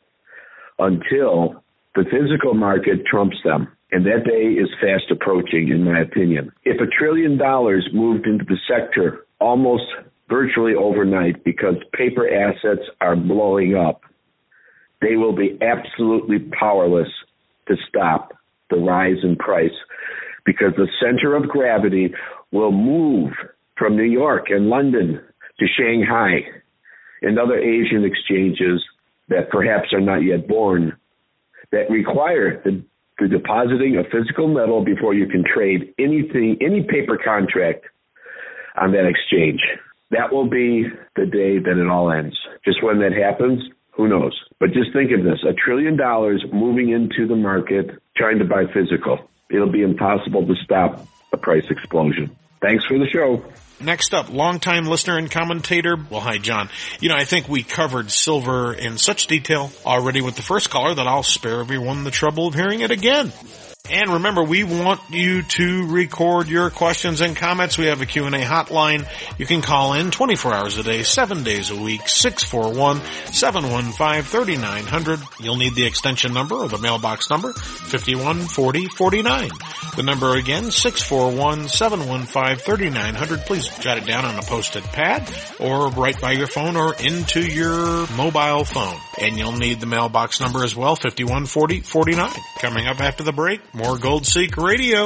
until the physical market trumps them. And that day is fast approaching, in my opinion. If $1 trillion moved into the sector almost virtually overnight because paper assets are blowing up, they will be absolutely powerless to stop the rise in price because the center of gravity will move from New York and London to Shanghai and other Asian exchanges that perhaps are not yet born, that require the depositing of physical metal before you can trade anything, any paper contract on that exchange. That will be the day that it all ends. Just when that happens, who knows? But just think of this, $1 trillion moving into the market, trying to buy physical. It'll be impossible to stop a price explosion. Thanks for the show. Next up, longtime listener and commentator. Well, hi, John. You know, I think we covered silver in such detail already with the first caller that I'll spare everyone the trouble of hearing it again. And remember, we want you to record your questions and comments. We have a Q&A hotline. You can call in 24 hours a day, 7 days a week, 641-715-3900. You'll need the extension number or the mailbox number, 514049. The number again, 641-715-3900. Please jot it down on a posted pad or right by your phone or into your mobile phone. And you'll need the mailbox number as well, 514049. Coming up after the break, more Gold Seek Radio.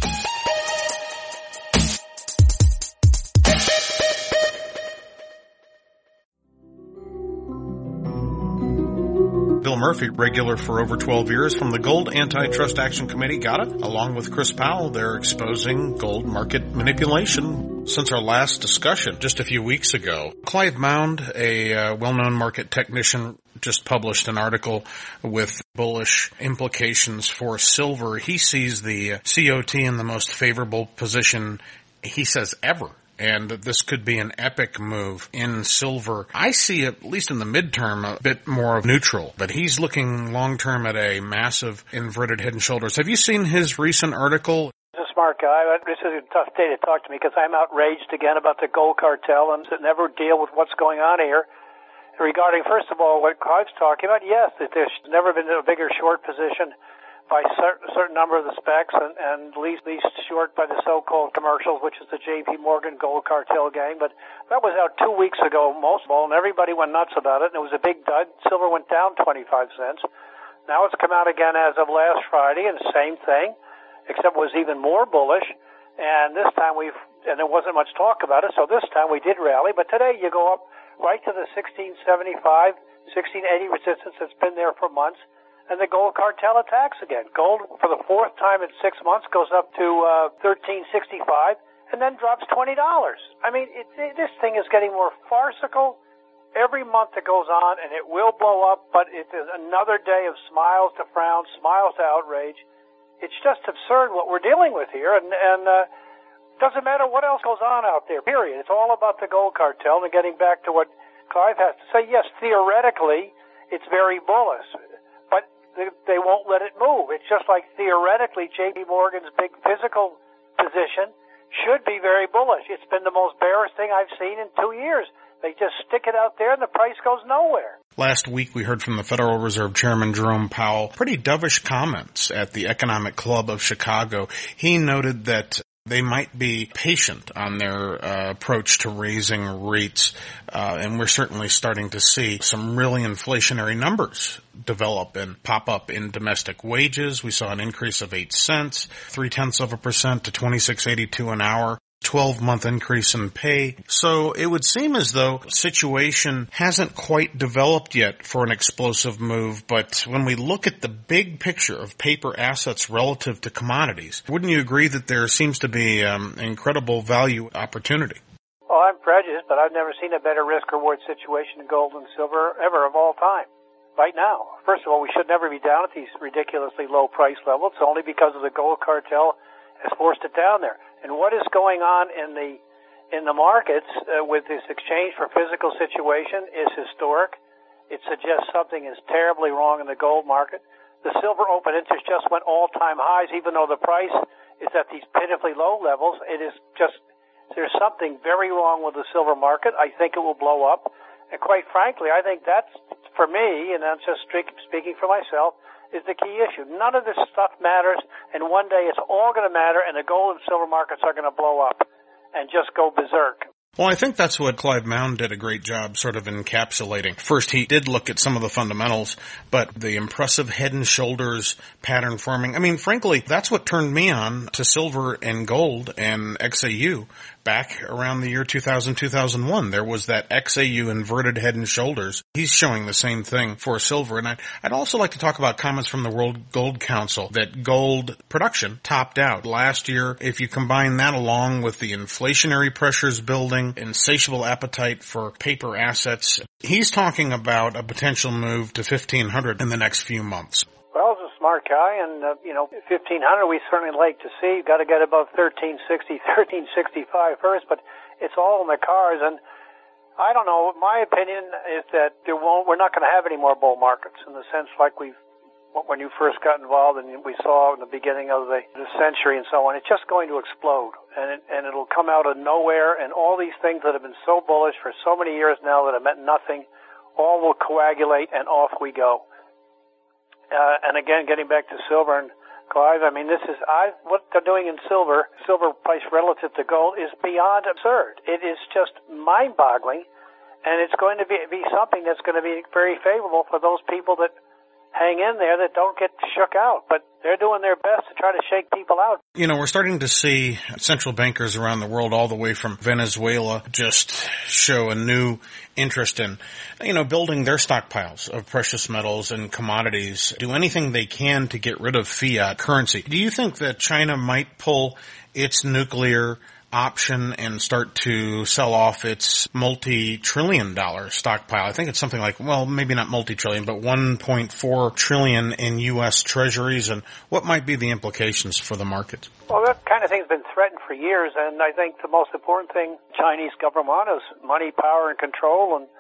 Bill Murphy, regular for over 12 years from the Gold Antitrust Action Committee, got it. Along with Chris Powell, they're exposing gold market manipulation since our last discussion just a few weeks ago. Clive Mound, a well-known market technician, just published an article with bullish implications for silver. He sees the COT in the most favorable position, he says, ever. And this could be an epic move in silver. I see, at least in the midterm, a bit more of neutral, but he's looking long-term at a massive inverted head and shoulders. Have you seen his recent article? This smart guy. This is a tough day to talk to me because I'm outraged again about the gold cartel and never deal with what's going on here. Regarding, first of all, what Clive's talking about, yes, that there's never been a bigger short position by a certain number of the specs and least short by the so-called commercials, which is the J.P. Morgan gold cartel gang. But that was out 2 weeks ago, most of all, and everybody went nuts about it, and it was a big dud. Silver went down 25 cents. Now it's come out again as of last Friday, and the same thing, except it was even more bullish. And this time and there wasn't much talk about it, so this time we did rally. But today you go up right to the 1675, 1680 resistance that's been there for months. And the gold cartel attacks again. Gold, for the fourth time in 6 months, goes up to $13.65 and then drops $20. I mean, this thing is getting more farcical every month that goes on, and it will blow up, but it is another day of smiles to frowns, smiles to outrage. It's just absurd what we're dealing with here, and doesn't matter what else goes on out there, period. It's all about the gold cartel. And getting back to what Clive has to say, yes, theoretically, it's very bullish. They won't let it move. It's just like theoretically J.P. Morgan's big physical position should be very bullish. It's been the most bearish thing I've seen in 2 years. They just stick it out there and the price goes nowhere. Last week we heard from the Federal Reserve Chairman Jerome Powell pretty dovish comments at the Economic Club of Chicago. He noted that they might be patient on their approach to raising rates, and we're certainly starting to see some really inflationary numbers develop and pop up in domestic wages. We saw an increase of 8 cents, 0.3% to $26.82 an hour. 12-month increase in pay. So it would seem as though the situation hasn't quite developed yet for an explosive move, but when we look at the big picture of paper assets relative to commodities, wouldn't you agree that there seems to be incredible value opportunity? Well, I'm prejudiced, but I've never seen a better risk-reward situation in gold and silver ever of all time. Right now. First of all, we should never be down at these ridiculously low price levels. It's only because of the gold cartel has forced it down there. And what is going on in the markets with this exchange for physical situation is historic. It suggests something is terribly wrong in the gold market. The silver open interest just went all-time highs, even though the price is at these pitifully low levels. It is just, there's something very wrong with the silver market. I think it will blow up. And quite frankly, I think that's, for me, and I'm just speaking for myself, is the key issue. None of this stuff matters, and one day it's all going to matter, and the gold and silver markets are going to blow up and just go berserk. Well, I think that's what Clive Mound did a great job sort of encapsulating. First, he did look at some of the fundamentals, but the impressive head and shoulders pattern forming, I mean, frankly, that's what turned me on to silver and gold and XAU back around the year 2000, 2001. There was that XAU inverted head and shoulders. He's showing the same thing for silver. And I'd also like to talk about comments from the World Gold Council that gold production topped out last year. If you combine that along with the inflationary pressures building, insatiable appetite for paper assets, he's talking about a potential move to 1,500 in the next few months. Well, he's a smart guy, and, 1,500 we certainly like to see. You've got to get above 1360, 1365 first, but it's all in the cars. And I don't know, my opinion is that we're not going to have any more bull markets in the sense like when you first got involved and we saw in the beginning of the century and so on. It's just going to explode, and it'll come out of nowhere, and all these things that have been so bullish for so many years now that have meant nothing, all will coagulate, and off we go. And again, getting back to silver and Clive, I mean, what they're doing in silver price relative to gold is beyond absurd. It is just mind-boggling, and it's going to be something that's going to be very favorable for those people that hang in there, that don't get shook out. But they're doing their best to try to shake people out. You know, we're starting to see central bankers around the world, all the way from Venezuela, just show a new interest in, building their stockpiles of precious metals and commodities, do anything they can to get rid of fiat currency. Do you think that China might pull its nuclear option and start to sell off its multi-trillion-dollar stockpile? I think it's something like, well, maybe not multi-trillion, but 1.4 trillion in U.S. treasuries. And what might be the implications for the markets? Well, that kind of thing's been threatened for years, and I think the most important thing Chinese government is money, power, and control, and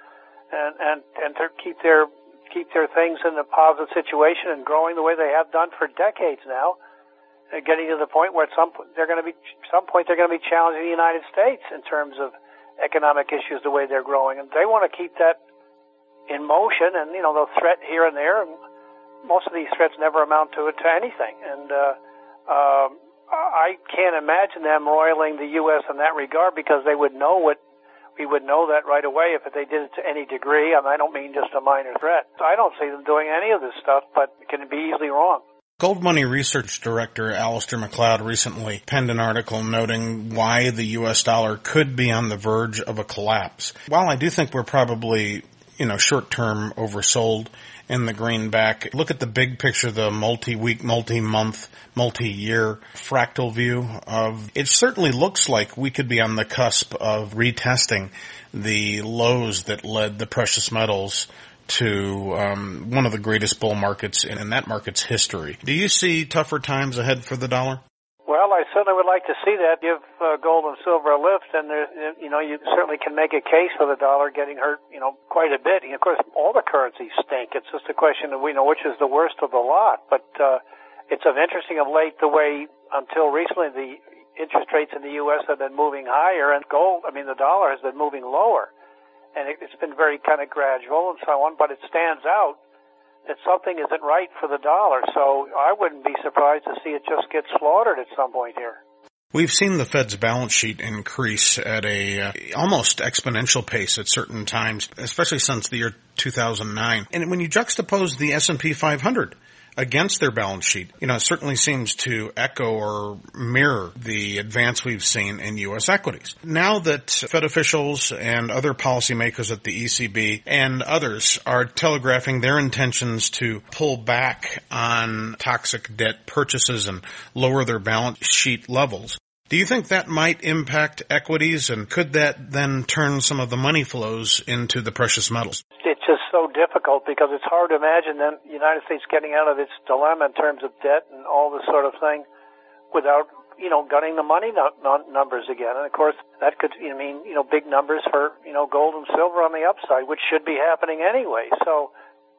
to keep their things in a positive situation and growing the way they have done for decades now. getting to the point where at some point they're going to be challenging the United States in terms of economic issues the way they're growing, and they want to keep that in motion. And they'll threat here and there, and most of these threats never amount to anything. And I can't imagine them roiling the U.S. in that regard, because they would know we would know that right away if they did it to any degree. And I don't mean just a minor threat. So I don't see them doing any of this stuff, but it can be easily wrong. Gold Money Research Director Alistair McLeod recently penned an article noting why the U.S. dollar could be on the verge of a collapse. While I do think we're probably, short-term oversold in the greenback, look at the big picture, the multi-week, multi-month, multi-year fractal view of it. Certainly looks like we could be on the cusp of retesting the lows that led the precious metals to one of the greatest bull markets in that market's history. Do you see tougher times ahead for the dollar? Well, I certainly would like to see that. Give gold and silver a lift, and you certainly can make a case for the dollar getting hurt, quite a bit. And of course, all the currencies stink. It's just a question of which is the worst of the lot. But it's interesting of late the way, until recently, the interest rates in the U.S. have been moving higher, and the dollar has been moving lower. And it's been very kind of gradual and so on, but it stands out that something isn't right for the dollar. So I wouldn't be surprised to see it just get slaughtered at some point here. We've seen the Fed's balance sheet increase at a almost exponential pace at certain times, especially since the year 2009. And when you juxtapose the S&P 500 against their balance sheet, it certainly seems to echo or mirror the advance we've seen in U.S. equities. Now that Fed officials and other policymakers at the ECB and others are telegraphing their intentions to pull back on toxic debt purchases and lower their balance sheet levels, do you think that might impact equities, and could that then turn some of the money flows into the precious metals? It's just so difficult, because it's hard to imagine then the United States getting out of its dilemma in terms of debt and all this sort of thing without, gunning the money numbers again. And of course, that could mean, big numbers for, gold and silver on the upside, which should be happening anyway. So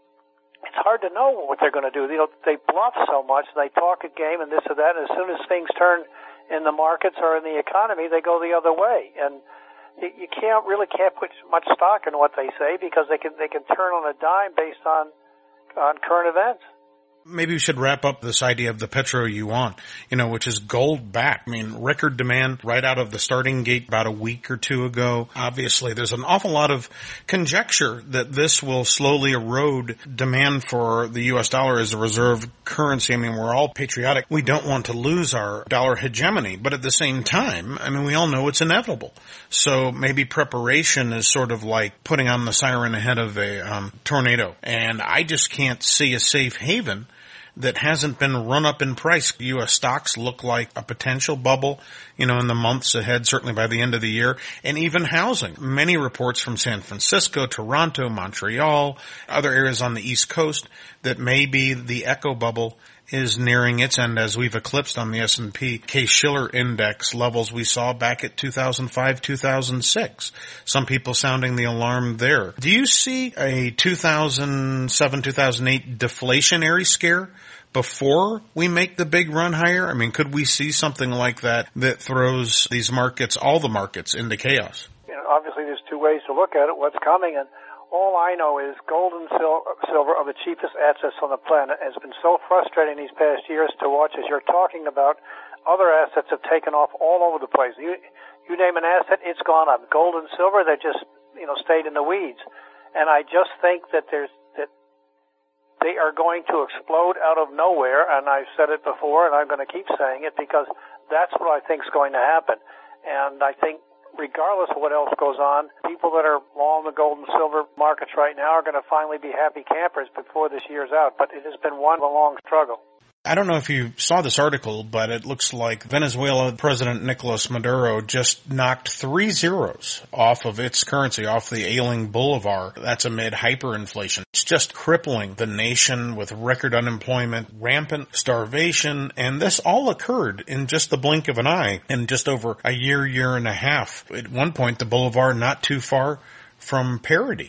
it's hard to know what they're going to do. They bluff so much, they talk a game and this or that, and as soon as things turn in the markets or in the economy, they go the other way. And you can't put much stock in what they say, because they can turn on a dime based on current events. Maybe we should wrap up this idea of the petro yuan, which is gold back. Record demand right out of the starting gate about a week or two ago. Obviously, there's an awful lot of conjecture that this will slowly erode demand for the U.S. dollar as a reserve currency. We're all patriotic. We don't want to lose our dollar hegemony, but at the same time, we all know it's inevitable. So maybe preparation is sort of like putting on the siren ahead of a tornado. And I just can't see a safe haven that hasn't been run up in price. U.S. stocks look like a potential bubble, in the months ahead, certainly by the end of the year, and even housing. Many reports from San Francisco, Toronto, Montreal, other areas on the East Coast that maybe the echo bubble is nearing its end, as we've eclipsed on the S&P Case-Shiller index levels we saw back at 2005, 2006. Some people sounding the alarm there. Do you see a 2007, 2008 deflationary scare before we make the big run higher? Could we see something like that throws these markets, all the markets, into chaos? Obviously, there's two ways to look at it, what's coming, and all I know is gold and silver are the cheapest assets on the planet. It's been so frustrating these past years to watch, as you're talking about. Other assets have taken off all over the place. You name an asset, it's gone up. Gold and silver, they just stayed in the weeds. And I just think that they are going to explode out of nowhere. And I've said it before, and I'm going to keep saying it, because that's what I think is going to happen. And I think, regardless of what else goes on, people that are long the gold and silver markets right now are going to finally be happy campers before this year's out. But it has been one long struggle. I don't know if you saw this article, but it looks like Venezuela President Nicolas Maduro just knocked 3 zeros off of its currency, off the ailing bolivar. That's amid hyperinflation. It's just crippling the nation with record unemployment, rampant starvation, and this all occurred in just the blink of an eye in just over a year and a half. At one point, the bolivar not too far from parity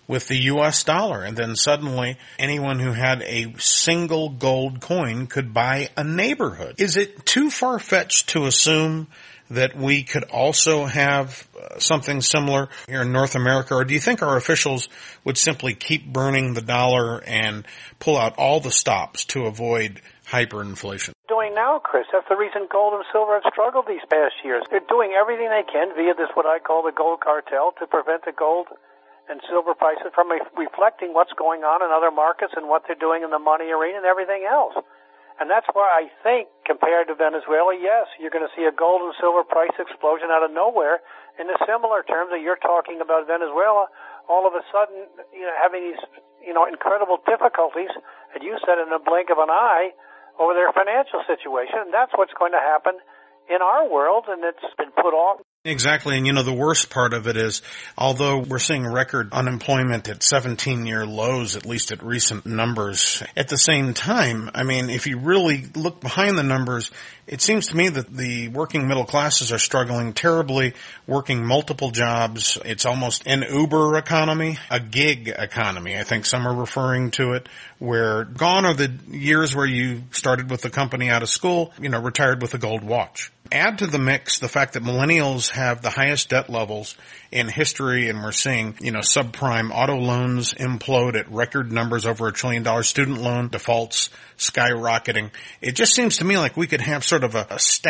with the U.S. dollar. And then suddenly anyone who had a single gold coin could buy a neighborhood. Is it too far-fetched to assume that we could also have something similar here in North America? Or do you think our officials would simply keep burning the dollar and pull out all the stops to avoid hyperinflation? Doing now, Chris. That's the reason gold and silver have struggled these past years. They're doing everything they can via this, what I call the gold cartel, to prevent the gold and silver prices from reflecting what's going on in other markets and what they're doing in the money arena and everything else. And that's why I think, compared to Venezuela, yes, you're going to see a gold and silver price explosion out of nowhere in the similar terms that you're talking about Venezuela, all of a sudden, having these, incredible difficulties, and you said in the blink of an eye, over their financial situation. And that's what's going to happen in our world, and it's been put off. Exactly. And, the worst part of it is, although we're seeing record unemployment at 17-year lows, at least at recent numbers, at the same time, if you really look behind the numbers, it seems to me that the working middle classes are struggling terribly, working multiple jobs. It's almost an Uber economy, a gig economy. I think some are referring to it, where gone are the years where you started with the company out of school, retired with a gold watch. Add to the mix the fact that millennials have the highest debt levels in history, and we're seeing, subprime auto loans implode at record numbers, over $1 trillion, student loan defaults skyrocketing. It just seems to me like we could have sort of a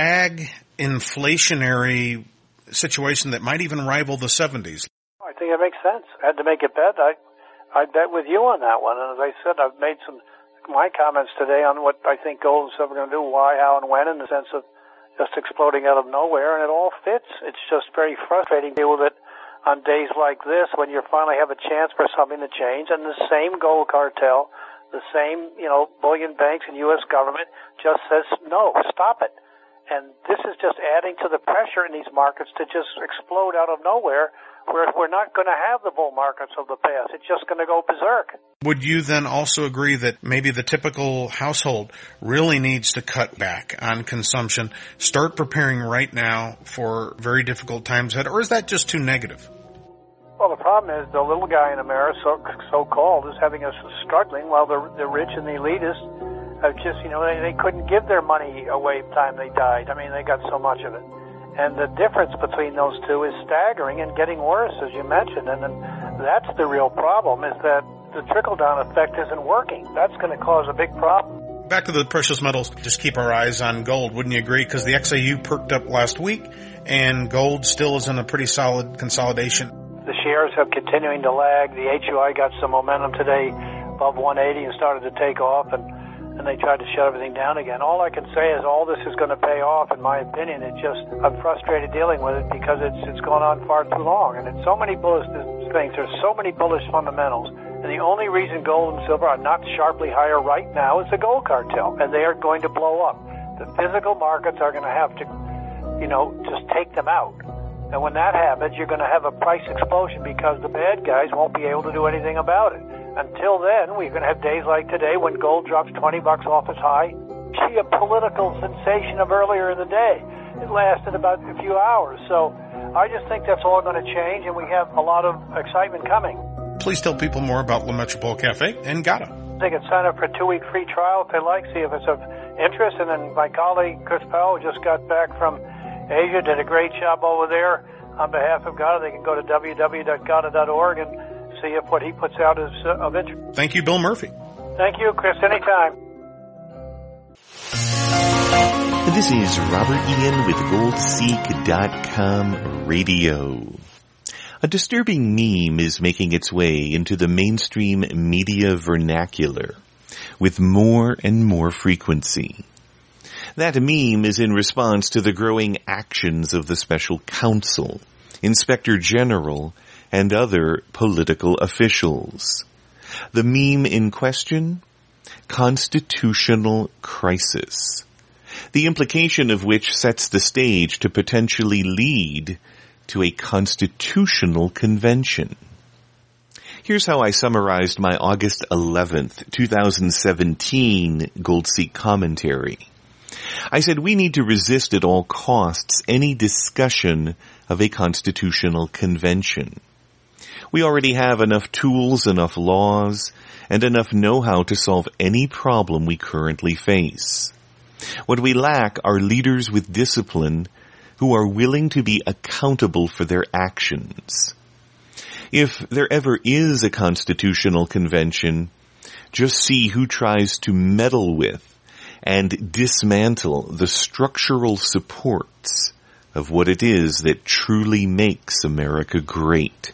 stag-inflationary situation that might even rival the 70s. I think it makes sense. I had to make a bet. I'd bet with you on that one. And as I said, I've made my comments today on what I think gold and silver are going to do, why, how, and when, in the sense of just exploding out of nowhere, and it all fits. It's just very frustrating to deal with it on days like this when you finally have a chance for something to change, and the same gold cartel, the same, bullion banks and U.S. government just says, no, stop it. And this is just adding to the pressure in these markets to just explode out of nowhere, where we're not going to have the bull markets of the past. It's just going to go berserk. Would you then also agree that maybe the typical household really needs to cut back on consumption, start preparing right now for very difficult times ahead, or is that just too negative? Well, the problem is the little guy in America, so-called, is having us struggling, while the rich and the elitists have just, they couldn't give their money away by the time they died. They got so much of it. And the difference between those two is staggering and getting worse, as you mentioned. And then that's the real problem, is that the trickle-down effect isn't working. That's going to cause a big problem. Back to the precious metals, just keep our eyes on gold, wouldn't you agree? Because the XAU perked up last week, and gold still is in a pretty solid consolidation. The shares have continuing to lag. The HUI got some momentum today above 180 and started to take off, and they tried to shut everything down again. All I can say is all this is going to pay off, in my opinion. I'm frustrated dealing with it because it's gone on far too long. And it's so many bullish things. There's so many bullish fundamentals. And the only reason gold and silver are not sharply higher right now is the gold cartel. And they are going to blow up. The physical markets are going to have to, just take them out. And when that happens, you're going to have a price explosion because the bad guys won't be able to do anything about it. Until then, we're going to have days like today when gold drops $20 off its high. Gee, a political sensation of earlier in the day. It lasted about a few hours. So I just think that's all going to change, and we have a lot of excitement coming. Please tell people more about La Metropole Cafe and GATA. They can sign up for a 2-week free trial if they like, see if it's of interest. And then my colleague, Chris Powell, just got back from Asia, did a great job over there. On behalf of GATA, they can go to www.gata.org and see if what he puts out is of interest. Thank you, Bill Murphy. Thank you, Chris. Anytime. This is Robert Ian with GoldSeek.com Radio. A disturbing meme is making its way into the mainstream media vernacular with more and more frequency. That meme is in response to the growing actions of the special counsel, inspector general, and other political officials. The meme in question? Constitutional crisis. The implication of which sets the stage to potentially lead to a constitutional convention. Here's how I summarized my August 11th, 2017 GoldSeek commentary. I said we need to resist at all costs any discussion of a constitutional convention. We already have enough tools, enough laws, and enough know-how to solve any problem we currently face. What we lack are leaders with discipline who are willing to be accountable for their actions. If there ever is a constitutional convention, just see who tries to meddle with and dismantle the structural supports of what it is that truly makes America great.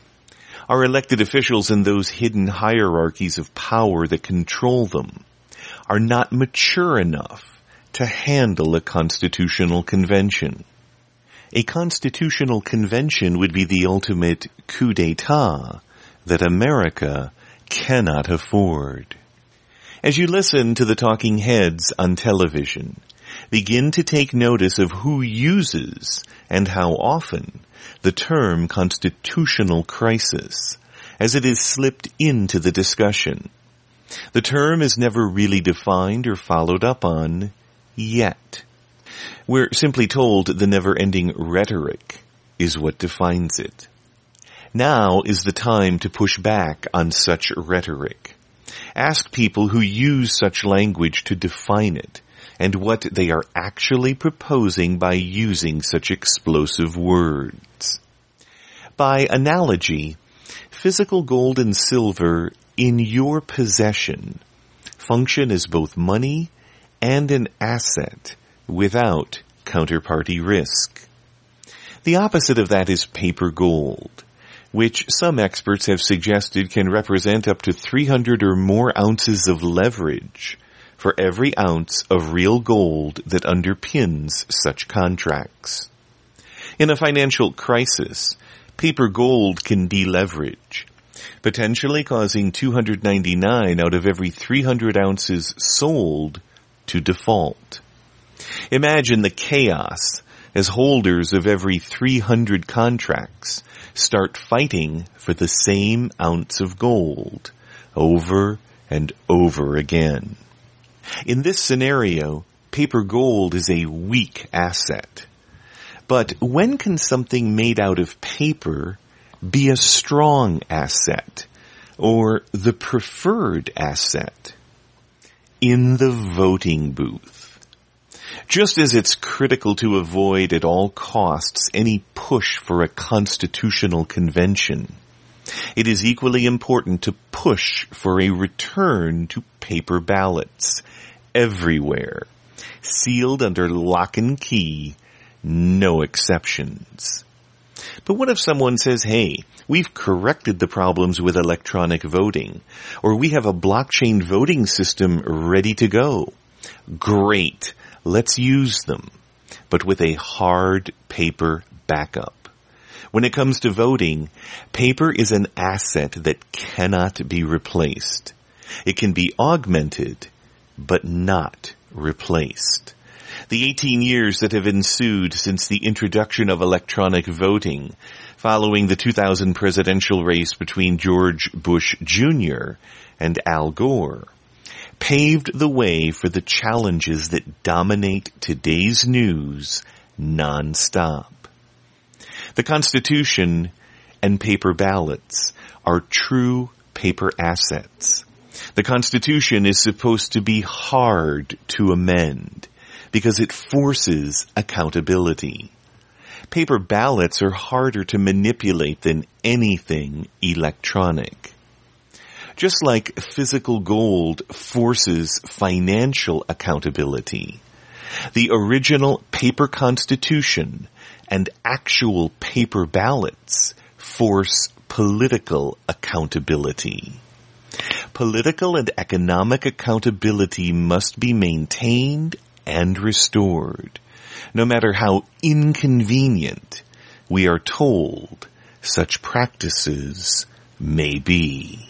Our elected officials and those hidden hierarchies of power that control them are not mature enough to handle a constitutional convention. A constitutional convention would be the ultimate coup d'etat that America cannot afford. As you listen to the talking heads on television, begin to take notice of who uses and how often the term constitutional crisis as it is slipped into the discussion. The term is never really defined or followed up on yet. We're simply told the never-ending rhetoric is what defines it. Now is the time to push back on such rhetoric. Ask people who use such language to define it and what they are actually proposing by using such explosive words. By analogy, physical gold and silver in your possession function as both money and an asset without counterparty risk. The opposite of that is paper gold, which some experts have suggested can represent up to 300 or more ounces of leverage for every ounce of real gold that underpins such contracts. In a financial crisis, paper gold can deleverage, potentially causing 299 out of every 300 ounces sold to default. Imagine the chaos as holders of every 300 contracts start fighting for the same ounce of gold over and over again. In this scenario, paper gold is a weak asset. But when can something made out of paper be a strong asset or the preferred asset? In the voting booth. Just as it's critical to avoid at all costs any push for a constitutional convention, it is equally important to push for a return to paper ballots everywhere, sealed under lock and key, no exceptions. But what if someone says, hey, we've corrected the problems with electronic voting, or we have a blockchain voting system ready to go? Great, let's use them, but with a hard paper backup. When it comes to voting, paper is an asset that cannot be replaced. It can be augmented, but not replaced. The 18 years that have ensued since the introduction of electronic voting, following the 2000 presidential race between George Bush Jr. and Al Gore, paved the way for the challenges that dominate today's news nonstop. The Constitution and paper ballots are true paper assets. The Constitution is supposed to be hard to amend because it forces accountability. Paper ballots are harder to manipulate than anything electronic. Just like physical gold forces financial accountability, the original paper Constitution and actual paper ballots force political accountability. Political and economic accountability must be maintained and restored, no matter how inconvenient we are told such practices may be.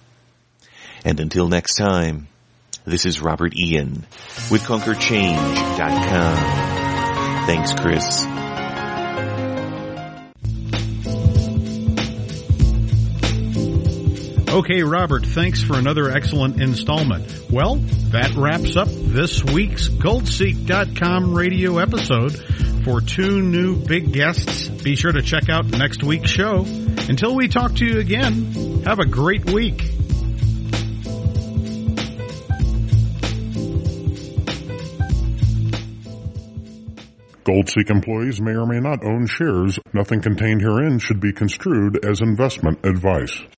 And until next time, this is Robert Ian with ConquerChange.com. Thanks, Chris. Okay, Robert, thanks for another excellent installment. Well, that wraps up this week's GoldSeek.com radio episode. For 2 new big guests, be sure to check out next week's show. Until we talk to you again, have a great week. GoldSeek employees may or may not own shares. Nothing contained herein should be construed as investment advice.